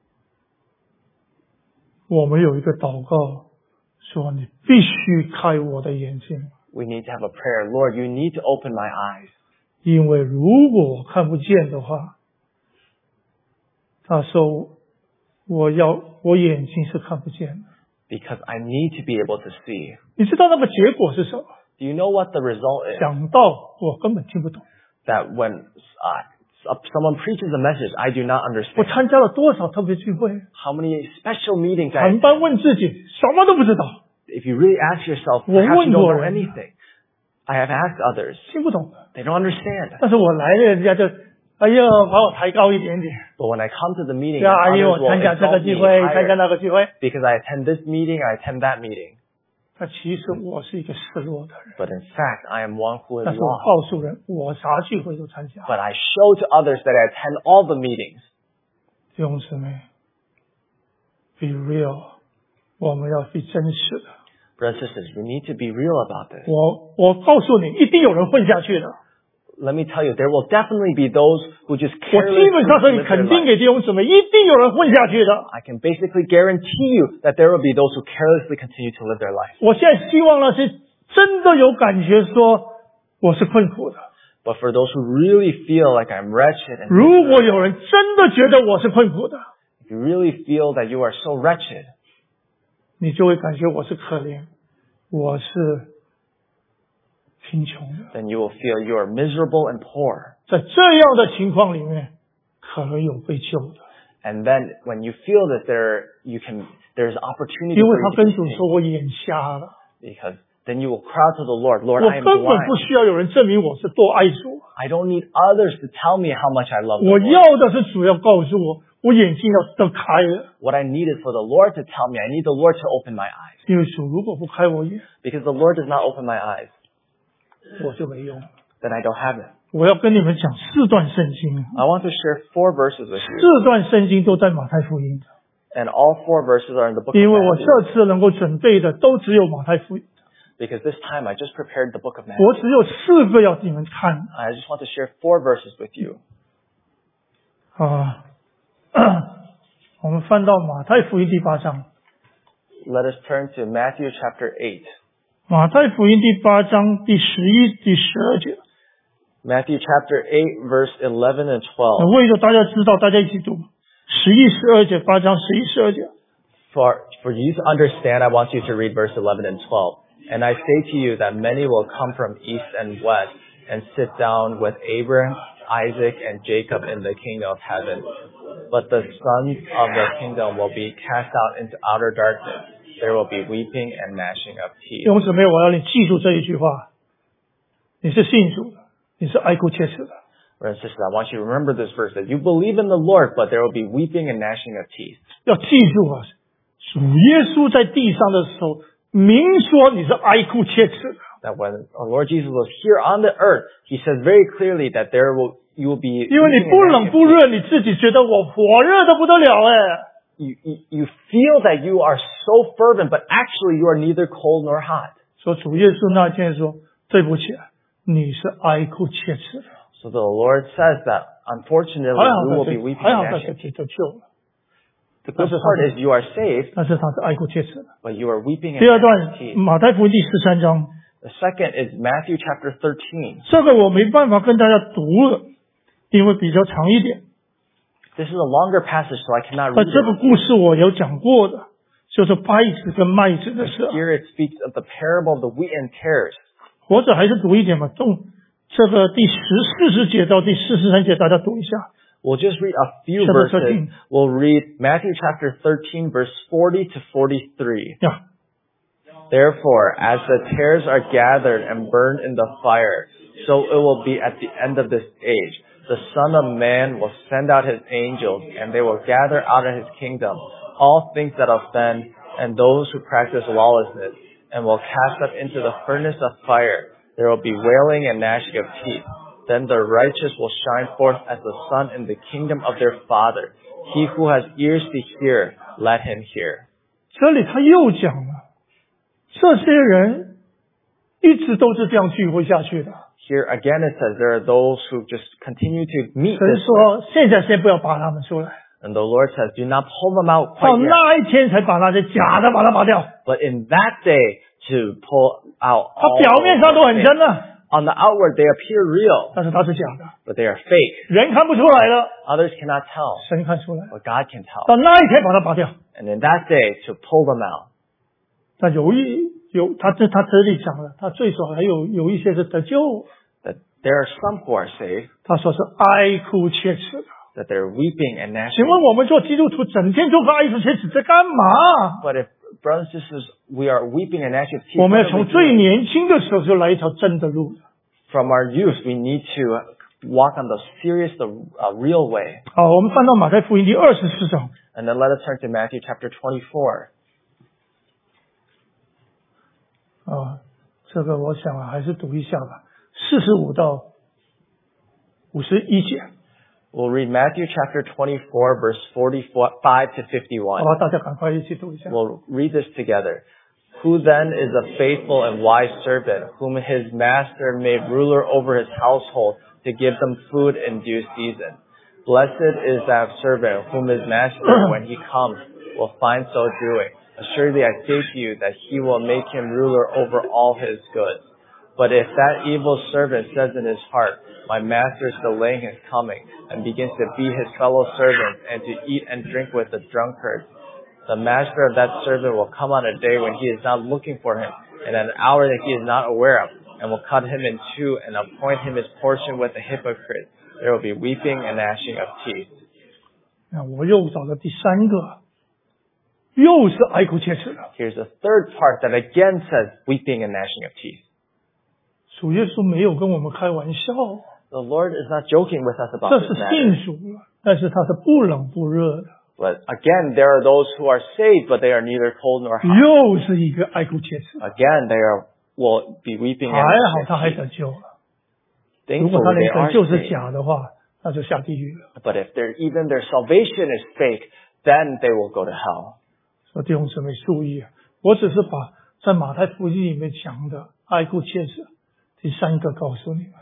Speaker 1: 我们有一个祷告说你必须开我的眼睛，
Speaker 2: We need to have a prayer. Lord, you need to open my eyes.
Speaker 1: 因为如果我看不见的话，他说我要我眼睛是看不见的。
Speaker 2: Because I need to be able to see.
Speaker 1: 你知道那个结果是什么？
Speaker 2: Do you know what the result is?
Speaker 1: 讲到我根本听不懂，
Speaker 2: that when uh, someone preaches a message I do not
Speaker 1: 我
Speaker 2: understand.
Speaker 1: 参加了多少特别聚会？
Speaker 2: How many special meetings I
Speaker 1: 全班问自己，什么都不知道，
Speaker 2: If you really ask yourself,
Speaker 1: 我
Speaker 2: perhaps
Speaker 1: 问
Speaker 2: you don't
Speaker 1: 过
Speaker 2: know
Speaker 1: 人，
Speaker 2: anything. I have asked others.
Speaker 1: 听不懂的。
Speaker 2: They don't understand.
Speaker 1: 但是我来了，人家就哎呀把我抬高一点点，
Speaker 2: But when I come to the meeting,
Speaker 1: 对啊，哎
Speaker 2: others
Speaker 1: 呦，我
Speaker 2: will
Speaker 1: 参加这个
Speaker 2: exalt
Speaker 1: 聚
Speaker 2: me
Speaker 1: 会，参加
Speaker 2: higher
Speaker 1: 那个聚会。
Speaker 2: because I attend this meeting, I attend that meeting.
Speaker 1: 但其实我是一个失落的人，
Speaker 2: But in fact, I am one who is
Speaker 1: 但是我
Speaker 2: lost.
Speaker 1: 告诉人，我啥聚会都参加。
Speaker 2: But I show to others that I attend all the meetings.
Speaker 1: 弟兄姊妹 ，be real， 我们要be真实的。
Speaker 2: Brothers and sisters, we need to be real about this.
Speaker 1: 我我告诉你，一定有人混下去的。
Speaker 2: Let me tell you, there will definitely be those who just
Speaker 1: 我基本上可以
Speaker 2: carelessly live
Speaker 1: 肯
Speaker 2: their
Speaker 1: 定
Speaker 2: life.
Speaker 1: 给弟兄姊妹，一定有人混下去的。
Speaker 2: I can basically guarantee you that there will be those who carelessly continue to live their life.
Speaker 1: 我现在希望呢是真的有感觉说我是困苦的。
Speaker 2: But for those who really feel like I'm wretched, and
Speaker 1: 如果有人真的觉得我是困苦的，
Speaker 2: if you really feel that you are so wretched,
Speaker 1: 你就会感觉我是可怜，我是贫穷的。
Speaker 2: then you will feel you are miserable and poor.
Speaker 1: 在这样的情况里面，可能有被救的，
Speaker 2: And then when you feel that there, you can, there's opportunity
Speaker 1: 因为
Speaker 2: for
Speaker 1: 他
Speaker 2: you to
Speaker 1: 跟
Speaker 2: be
Speaker 1: 主
Speaker 2: saved.
Speaker 1: 说我眼瞎了，
Speaker 2: Because then you will cry out to the Lord, Lord,
Speaker 1: 我
Speaker 2: I
Speaker 1: 根
Speaker 2: am
Speaker 1: 本不
Speaker 2: blind.
Speaker 1: 需要有人证明我是多爱主，
Speaker 2: I don't need others to tell me how much I love the
Speaker 1: 我
Speaker 2: Lord.
Speaker 1: 要的是主要告诉我，我眼睛要都开了，
Speaker 2: What I need is for the Lord to tell me. I need the Lord to open my eyes.
Speaker 1: 因为主如果不开我眼，
Speaker 2: Because the Lord does not open my eyes,
Speaker 1: 我就没用。
Speaker 2: then I don't have it.
Speaker 1: 我要跟你们讲四段圣经，
Speaker 2: I want to share four verses with you.
Speaker 1: 四段圣经都在马太福音，
Speaker 2: And all four verses are in the book of
Speaker 1: 因为我
Speaker 2: Matthew.
Speaker 1: 这次能够准备的都只有马太福音，
Speaker 2: Because this time I just prepared the book of
Speaker 1: 我
Speaker 2: Matthew.
Speaker 1: 只有四个要你们看
Speaker 2: I just want to share four verses with you.
Speaker 1: 啊。我们翻到马太福音第八章，
Speaker 2: Let us turn to Matthew chapter eight.
Speaker 1: 马太福音第八章第十一、第十二节。
Speaker 2: Matthew chapter eight, verse eleven and
Speaker 1: 那
Speaker 2: twelve.
Speaker 1: 为了大家知道，大家一起读十一、十二节，八章十一、十二节。
Speaker 2: For, for you to understand, I want you to read verse eleven and twelve. And I say to you that many will come from east and west and sit down with Abraham, Isaac, and Jacob in the kingdom of heaven. But the sons of the kingdom will be cast out into outer darkness. There will be weeping and gnashing of
Speaker 1: 弟
Speaker 2: teeth.
Speaker 1: 兄姊妹，我要你记住这一句话：你是信主的，你是爱哭切齿的。
Speaker 2: Brothers and sisters, I want you to remember this verse, that you believe in the Lord, but there will be weeping and gnashing of teeth.
Speaker 1: 要记住啊，主耶稣在地上的时候，明说你是爱哭切齿的。
Speaker 2: That when our Lord Jesus was here on the earth, He says very clearly that there will, you will be
Speaker 1: 因为你
Speaker 2: weeping
Speaker 1: 不
Speaker 2: and
Speaker 1: 冷
Speaker 2: gnashing
Speaker 1: 不
Speaker 2: of teeth.
Speaker 1: 热，你自己觉得我火热的不得了哎。
Speaker 2: You, you, you feel that you are so fervent, but actually you are neither cold nor hot.
Speaker 1: 说主耶稣那天说：“对不起，你是爱哭切齿的。
Speaker 2: So the Lord says that, unfortunately,
Speaker 1: 还好
Speaker 2: you
Speaker 1: 在
Speaker 2: will
Speaker 1: 这
Speaker 2: be weeping
Speaker 1: 还
Speaker 2: and
Speaker 1: 好在
Speaker 2: gnashing
Speaker 1: 这
Speaker 2: of teeth.
Speaker 1: 里就救了，
Speaker 2: The good part is you are saved,
Speaker 1: 但是他是爱哭切齿的。
Speaker 2: but you are weeping and
Speaker 1: 第二
Speaker 2: gnashing
Speaker 1: 段
Speaker 2: of teeth.
Speaker 1: 马太福音第十三章，
Speaker 2: The second is Matthew chapter thirteen.
Speaker 1: 这个我没办法跟大家读了，因为比较长一点。
Speaker 2: This is a longer passage, so I cannot
Speaker 1: 那
Speaker 2: read
Speaker 1: 这个
Speaker 2: it.
Speaker 1: 故事我有讲过的，就是稗子跟麦子的事。
Speaker 2: Here it speaks of the parable of the wheat and tares.
Speaker 1: 或者还是读一点吧，从这个第十四十节到第四十三节，大家读一下。
Speaker 2: We'll just read a few
Speaker 1: Chapter
Speaker 2: verses.
Speaker 1: thirteen.
Speaker 2: We'll read Matthew chapter thirteen, verse forty to forty-three.
Speaker 1: 呀，
Speaker 2: Therefore, as the tares are gathered and burned in the fire, so it will be at the end of this age. The Son of Man will send out his angels, and they will gather out of his kingdom all things that offend and those who practice lawlessness, and will cast them into the furnace of fire. There will be wailing and gnashing of teeth. Then the righteous will shine forth as the sun in the kingdom of their Father. He who has ears to hear, let him hear.
Speaker 1: 这里他又讲了，这些人一直都是这样聚会下去的。
Speaker 2: Here again it says there are those who just continue to meet
Speaker 1: 神
Speaker 2: this way.
Speaker 1: 说：“现在先不要拔他们出来，
Speaker 2: And the Lord says, do not pull them out
Speaker 1: 到
Speaker 2: quite yet.
Speaker 1: 那一天才把那些假的把它拔掉。
Speaker 2: But in that day, to pull out
Speaker 1: 他
Speaker 2: all
Speaker 1: 表面上都很
Speaker 2: those
Speaker 1: 真
Speaker 2: things.
Speaker 1: 的，
Speaker 2: On the outward, they appear real,
Speaker 1: 但是他是假的，
Speaker 2: but they are fake.
Speaker 1: 人看不出来了，
Speaker 2: Others cannot tell,
Speaker 1: 神看出来。
Speaker 2: but God can tell.
Speaker 1: 到那一天把它拔掉。
Speaker 2: And in that day, to pull them out.
Speaker 1: 但有一有他这他这里讲了，他最少还有有一些是得救。”
Speaker 2: That There are some who are saved,
Speaker 1: 他说是哀哭切齿的。
Speaker 2: that they're weeping and
Speaker 1: 请问
Speaker 2: gnashing.
Speaker 1: 我们做基督徒整天做个哀哭切齿在干嘛？
Speaker 2: But if, brothers and sisters, we are weeping and gnashing of teeth,
Speaker 1: 我们
Speaker 2: what
Speaker 1: 要
Speaker 2: are we
Speaker 1: 从最
Speaker 2: doing?
Speaker 1: 年轻的时候就来一条真的路。
Speaker 2: From our youth, we need to walk on the serious, the uh, real way.
Speaker 1: 好，我们翻到马太福音第二十四章。
Speaker 2: And then let us turn to Matthew chapter twenty-four.
Speaker 1: 啊，这个我想啊，还是读一下吧，四十五到五十一节。
Speaker 2: We'll read Matthew chapter twenty-four, verse forty-five to
Speaker 1: 好
Speaker 2: fifty-one.
Speaker 1: 吧，大家赶快一起读一下。
Speaker 2: We'll read this together. Who then is a faithful and wise servant, whom his master made ruler over his household to give them food in due season? Blessed is that servant whom his master, when he comes, will find so doing. Assuredly I say to you that he will make him ruler over all his goods. But if that evil servant says in his heart, my master is delaying his coming, and begins to beat his fellow servants and to eat and drink with the drunkards, the master of that servant will come on a day when he is not looking for him, and an hour that he is not aware of, and will cut him in two and appoint him his portion with the hypocrite. There will be weeping and gnashing of teeth.
Speaker 1: 那我又找到第三个，又是哀哭切齿的。
Speaker 2: Here's a third part that again says weeping and gnashing of teeth.
Speaker 1: 主耶稣没有跟我们开玩笑，
Speaker 2: The Lord is not joking with us about
Speaker 1: 这
Speaker 2: this
Speaker 1: 是
Speaker 2: matter.
Speaker 1: 信主了，但是他是不冷不热的，
Speaker 2: But again, there are those who are saved, but they are neither cold nor hot.
Speaker 1: 又是一个哀哭切齿。
Speaker 2: Again, they are will be weeping
Speaker 1: 还
Speaker 2: and
Speaker 1: 好
Speaker 2: gnashing
Speaker 1: 他
Speaker 2: of
Speaker 1: 还
Speaker 2: teeth.
Speaker 1: 得救了，如果他
Speaker 2: Thankfully,
Speaker 1: 连
Speaker 2: they
Speaker 1: 得
Speaker 2: are
Speaker 1: 救是
Speaker 2: saved.
Speaker 1: 假的话，那就下地狱了。
Speaker 2: But if they're, even their salvation is fake, then they will go to hell.
Speaker 1: 所以弟兄姊妹注意啊，我只是把在马太福音里面讲的哀哭切齿第三个告诉你们。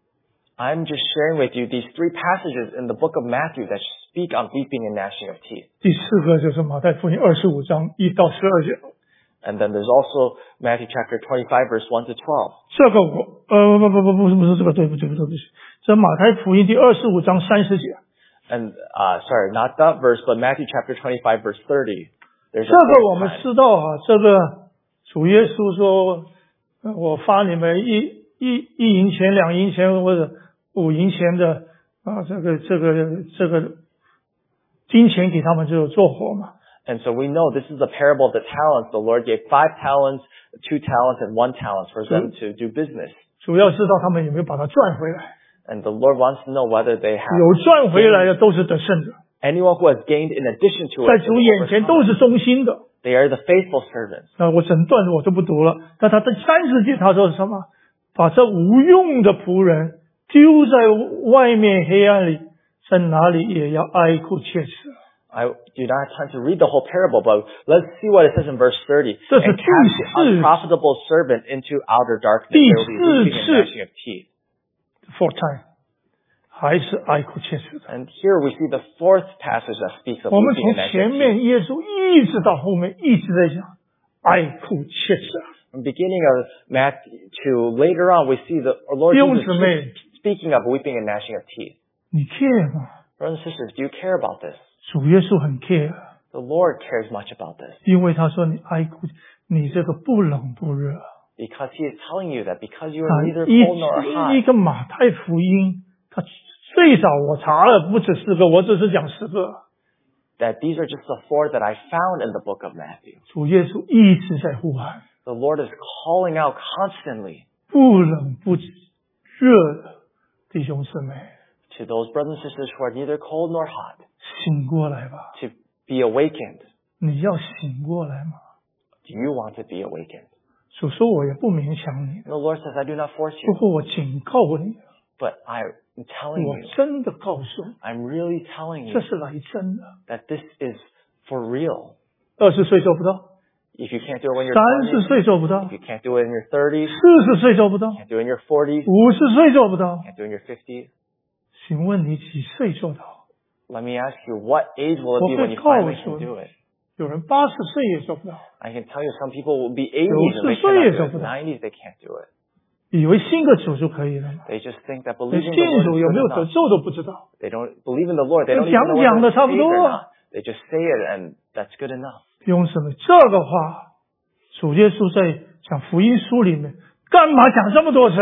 Speaker 2: I'm just sharing with you these three passages in the book of Matthew that speak on weeping and gnashing of teeth.
Speaker 1: 第四个就是马太福音二十五章一到十二节，
Speaker 2: And then there's also Matthew chapter twenty-five, verse one to twelve.
Speaker 1: 这个我呃不不不不是不是这个对不对不对不对，这马太福音第二十五章三十节，
Speaker 2: And, uh, sorry, not that verse, but Matthew chapter twenty-five, verse thirty. There's
Speaker 1: 这
Speaker 2: a
Speaker 1: 个
Speaker 2: fourth
Speaker 1: 我们
Speaker 2: time.
Speaker 1: 知道啊，这个主耶稣说，呃我发你们一一一银钱两银钱或者五银钱的啊，这个这个这个金钱给他们就做活嘛。
Speaker 2: And so we know this is the parable of the talents. The Lord gave five talents, two talents, and one talent for them to do business.
Speaker 1: 主要知道他们有没有把它赚回来，
Speaker 2: And the Lord wants to know whether they have
Speaker 1: 有赚回来的都是得胜者，
Speaker 2: anyone who has gained in addition to
Speaker 1: 在
Speaker 2: it.
Speaker 1: 主眼前都是忠心的。
Speaker 2: They are the faithful servants.
Speaker 1: 那我整段我就不读了。但他在三十节他说什么？把这无用的仆人丢在外面黑暗里，在哪里也要哀哭切齿。
Speaker 2: I do not have time to read the whole parable, but let's see what it says in verse thirty.
Speaker 1: This is
Speaker 2: And cast the
Speaker 1: 第四-
Speaker 2: unprofitable servant into outer darkness.
Speaker 1: 第
Speaker 2: There will be weeping
Speaker 1: 四
Speaker 2: and
Speaker 1: 次
Speaker 2: gnashing of teeth.
Speaker 1: Four time，还是哀哭切齿的。
Speaker 2: And here we see the fourth passage that speaks of
Speaker 1: 我们
Speaker 2: weeping
Speaker 1: 从
Speaker 2: and gnashing
Speaker 1: 前
Speaker 2: of teeth.
Speaker 1: 面耶稣一直到后面一直在讲哀哭切齿。
Speaker 2: From beginning of Matthew to later on, we see the our Lord
Speaker 1: 弟兄
Speaker 2: Jesus
Speaker 1: 姊妹，
Speaker 2: speaking of weeping and gnashing of teeth.
Speaker 1: 你 care 吗？
Speaker 2: Brothers and sisters, do you care about this?
Speaker 1: 主耶稣很 care，
Speaker 2: The Lord cares much about this
Speaker 1: 因为他说你哀哭，你这个不冷不热。
Speaker 2: because He is telling you that because you
Speaker 1: 啊
Speaker 2: are neither
Speaker 1: 一
Speaker 2: cold nor
Speaker 1: 一
Speaker 2: hot.
Speaker 1: 个马太福音，它最少我查了不止四个，我只是讲十个。
Speaker 2: That these are just the four that I found in the book of Matthew.
Speaker 1: 主耶稣一直在呼喊，
Speaker 2: The Lord is calling out constantly
Speaker 1: 不冷不热的弟兄姊妹，
Speaker 2: to those brothers and sisters who are neither cold nor hot
Speaker 1: 醒过来吧！
Speaker 2: to be awakened.
Speaker 1: 你要醒过来吗？
Speaker 2: Do you want to be awakened?
Speaker 1: 主说我也不勉强你，
Speaker 2: And the Lord says, I do not force
Speaker 1: 不
Speaker 2: you,
Speaker 1: 过我警告你，
Speaker 2: but I'm telling
Speaker 1: 我
Speaker 2: you,
Speaker 1: 真的告诉你，
Speaker 2: I'm really telling
Speaker 1: 这
Speaker 2: you
Speaker 1: 是来真的。
Speaker 2: that this is for real.
Speaker 1: 二十岁做不到，
Speaker 2: If you can't do it when you're
Speaker 1: 三十
Speaker 2: twenty,
Speaker 1: 岁做不到
Speaker 2: if，you can't do it in your thirties,
Speaker 1: 四十岁做不到，
Speaker 2: can't do it in your forties,
Speaker 1: 五十岁做不到。
Speaker 2: can't do it in your fifties.
Speaker 1: 请问你几岁做到？
Speaker 2: Let me ask you, what age will it be when you
Speaker 1: 我会
Speaker 2: finally
Speaker 1: 告诉
Speaker 2: can
Speaker 1: 你。
Speaker 2: do it?
Speaker 1: 有人八十岁也做不到，
Speaker 2: I can tell you some people will be eighties and they
Speaker 1: 九十岁也
Speaker 2: cannot
Speaker 1: 做
Speaker 2: do
Speaker 1: 不
Speaker 2: it.
Speaker 1: 到。
Speaker 2: nineties, they can't do it.
Speaker 1: 以为信个主就可以了吗？
Speaker 2: They just think that
Speaker 1: 连
Speaker 2: believing
Speaker 1: 信
Speaker 2: the Lord
Speaker 1: 主
Speaker 2: is
Speaker 1: 有
Speaker 2: good
Speaker 1: 没有得
Speaker 2: enough.
Speaker 1: 救都不知道。
Speaker 2: They don't believe in the Lord. They don't even
Speaker 1: 讲
Speaker 2: know
Speaker 1: 讲的
Speaker 2: whether
Speaker 1: 差
Speaker 2: they're
Speaker 1: 不多
Speaker 2: saved or not. They just say it and that's good enough.
Speaker 1: 弟兄姊妹，这个话，主耶稣在讲福音书里面，干嘛讲这么多次啊？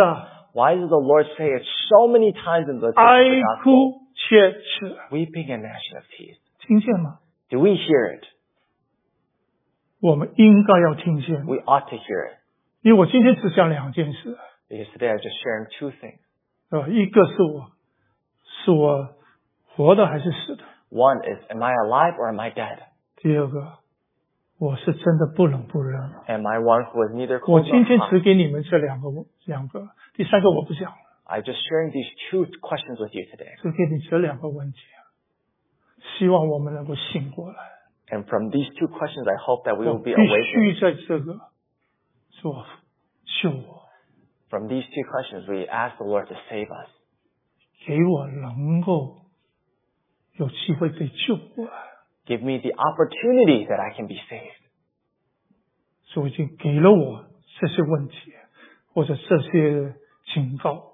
Speaker 2: Why does the Lord say it so many times in the,
Speaker 1: 哀
Speaker 2: the gospel?
Speaker 1: 哭切齿，
Speaker 2: Weeping and gnashing of teeth.
Speaker 1: 听见吗？
Speaker 2: Do we hear it?
Speaker 1: 我们应该要听见，
Speaker 2: We ought to hear it.
Speaker 1: 因为我今天只讲两件事，
Speaker 2: Because today I'm just sharing two things.
Speaker 1: 呃，一个是我是我活的还是死的，
Speaker 2: One is, am I alive or am I dead?
Speaker 1: 第二个我是真的不冷不热吗？
Speaker 2: Am I one who is neither
Speaker 1: 我
Speaker 2: cold
Speaker 1: 今
Speaker 2: nor
Speaker 1: 天
Speaker 2: hot?
Speaker 1: 只给你们这两个两个，第三个我不讲了，
Speaker 2: I'm just sharing these two questions with you today.
Speaker 1: 只给你这两个问题，希望我们能够醒过来。
Speaker 2: And from these two questions, I hope that we
Speaker 1: 我
Speaker 2: will
Speaker 1: 必
Speaker 2: be awakened.
Speaker 1: 须在这个做救我，
Speaker 2: From these two questions, we ask the Lord to save us.
Speaker 1: 给我能够有机会被救过来。
Speaker 2: Give me the opportunity that I can be saved.
Speaker 1: 所以已经给了我这些问题或者这些警告，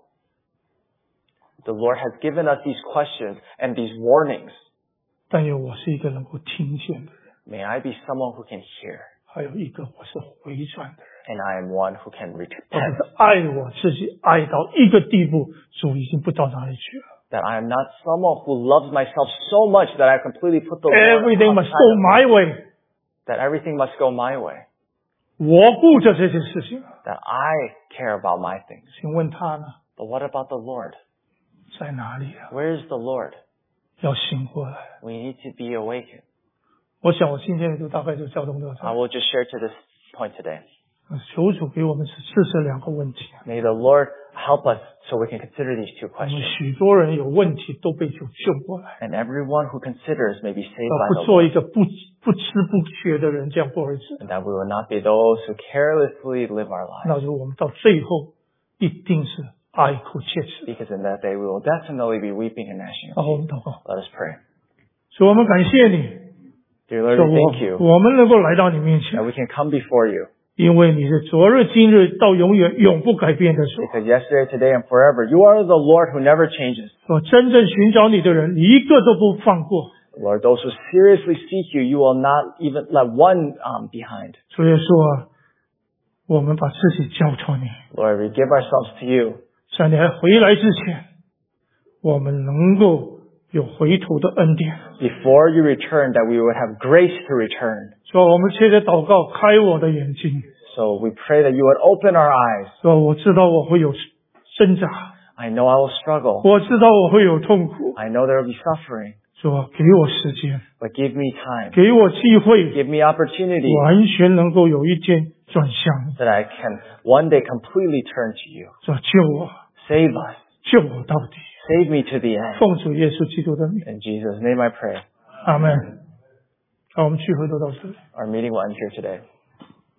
Speaker 2: The Lord has given us these questions and these warnings.
Speaker 1: 但愿我是一个能够听见的人，
Speaker 2: May I be someone who can hear.
Speaker 1: 还有一个我是回转的人，
Speaker 2: And I am one who can
Speaker 1: 而不
Speaker 2: repent.
Speaker 1: 是爱我自己爱到一个地步，主已经不到哪里去了。
Speaker 2: That I am not someone who loves myself so much that I completely put the Lord
Speaker 1: Everything must
Speaker 2: outside
Speaker 1: go
Speaker 2: of me.
Speaker 1: my way，
Speaker 2: That everything must go my way.
Speaker 1: 我顾着这些事情。
Speaker 2: That I care about my things.
Speaker 1: 请问他呢，
Speaker 2: But what about the Lord?
Speaker 1: 在哪里啊？
Speaker 2: Where is the Lord?
Speaker 1: 要醒过来。
Speaker 2: We need to be awakened.
Speaker 1: 我想我今天就大概就交通到这
Speaker 2: I
Speaker 1: 里。
Speaker 2: will just share to this point today.
Speaker 1: 求主给我们试试两个问题。
Speaker 2: May the Lord help us so we can consider these two
Speaker 1: 我们
Speaker 2: questions.
Speaker 1: 许多人有问题都被主救过来，
Speaker 2: And everyone who considers may be saved
Speaker 1: 而
Speaker 2: by
Speaker 1: 不
Speaker 2: the
Speaker 1: 做
Speaker 2: Lord.
Speaker 1: 一个不不知不觉的人这样过日子。
Speaker 2: And that we will not be those who carelessly live our lives.
Speaker 1: 那就我们到最后一定是哀哭切齿。
Speaker 2: Because in that day we will definitely be weeping and gnashing
Speaker 1: 好，
Speaker 2: of
Speaker 1: 我们
Speaker 2: teeth.
Speaker 1: 祷告，
Speaker 2: Let us pray.
Speaker 1: 所以我们感谢你，
Speaker 2: Dear Lord,
Speaker 1: 说
Speaker 2: we thank you
Speaker 1: 我我们能够来到你面前
Speaker 2: that，we can come before you.
Speaker 1: 因为你是昨日今日到永远永不改变的主。
Speaker 2: Because yesterday, today, and forever, you are the Lord who never changes.
Speaker 1: 说真正寻找你的人，一个都不放过。
Speaker 2: Lord, those who seriously seek you, you will not even let one um, behind.
Speaker 1: 所以说，我们把自己交托你，
Speaker 2: Lord, we give ourselves to you.
Speaker 1: 在你还回来之前，我们能够有回头的恩典。
Speaker 2: Before you return, that we would have grace to return.
Speaker 1: 说我们接着祷告，开我的眼睛。
Speaker 2: So we pray that you would open our eyes.
Speaker 1: 说我知道我会有挣扎，
Speaker 2: I know I will struggle.
Speaker 1: 我知道我会有痛苦。
Speaker 2: I know there will be suffering.
Speaker 1: 说给我时间，
Speaker 2: But give me time.
Speaker 1: 给我机会，
Speaker 2: Give me opportunity
Speaker 1: 完全能够有一天转向。
Speaker 2: that I can one day completely turn to you.
Speaker 1: 说救我，
Speaker 2: Save us.
Speaker 1: 救我到底。
Speaker 2: Save me to the end.
Speaker 1: 奉主耶稣基督的名，
Speaker 2: In Jesus' name I pray.
Speaker 1: 阿门。好，我们聚会都到这里。
Speaker 2: Our meeting will end here today.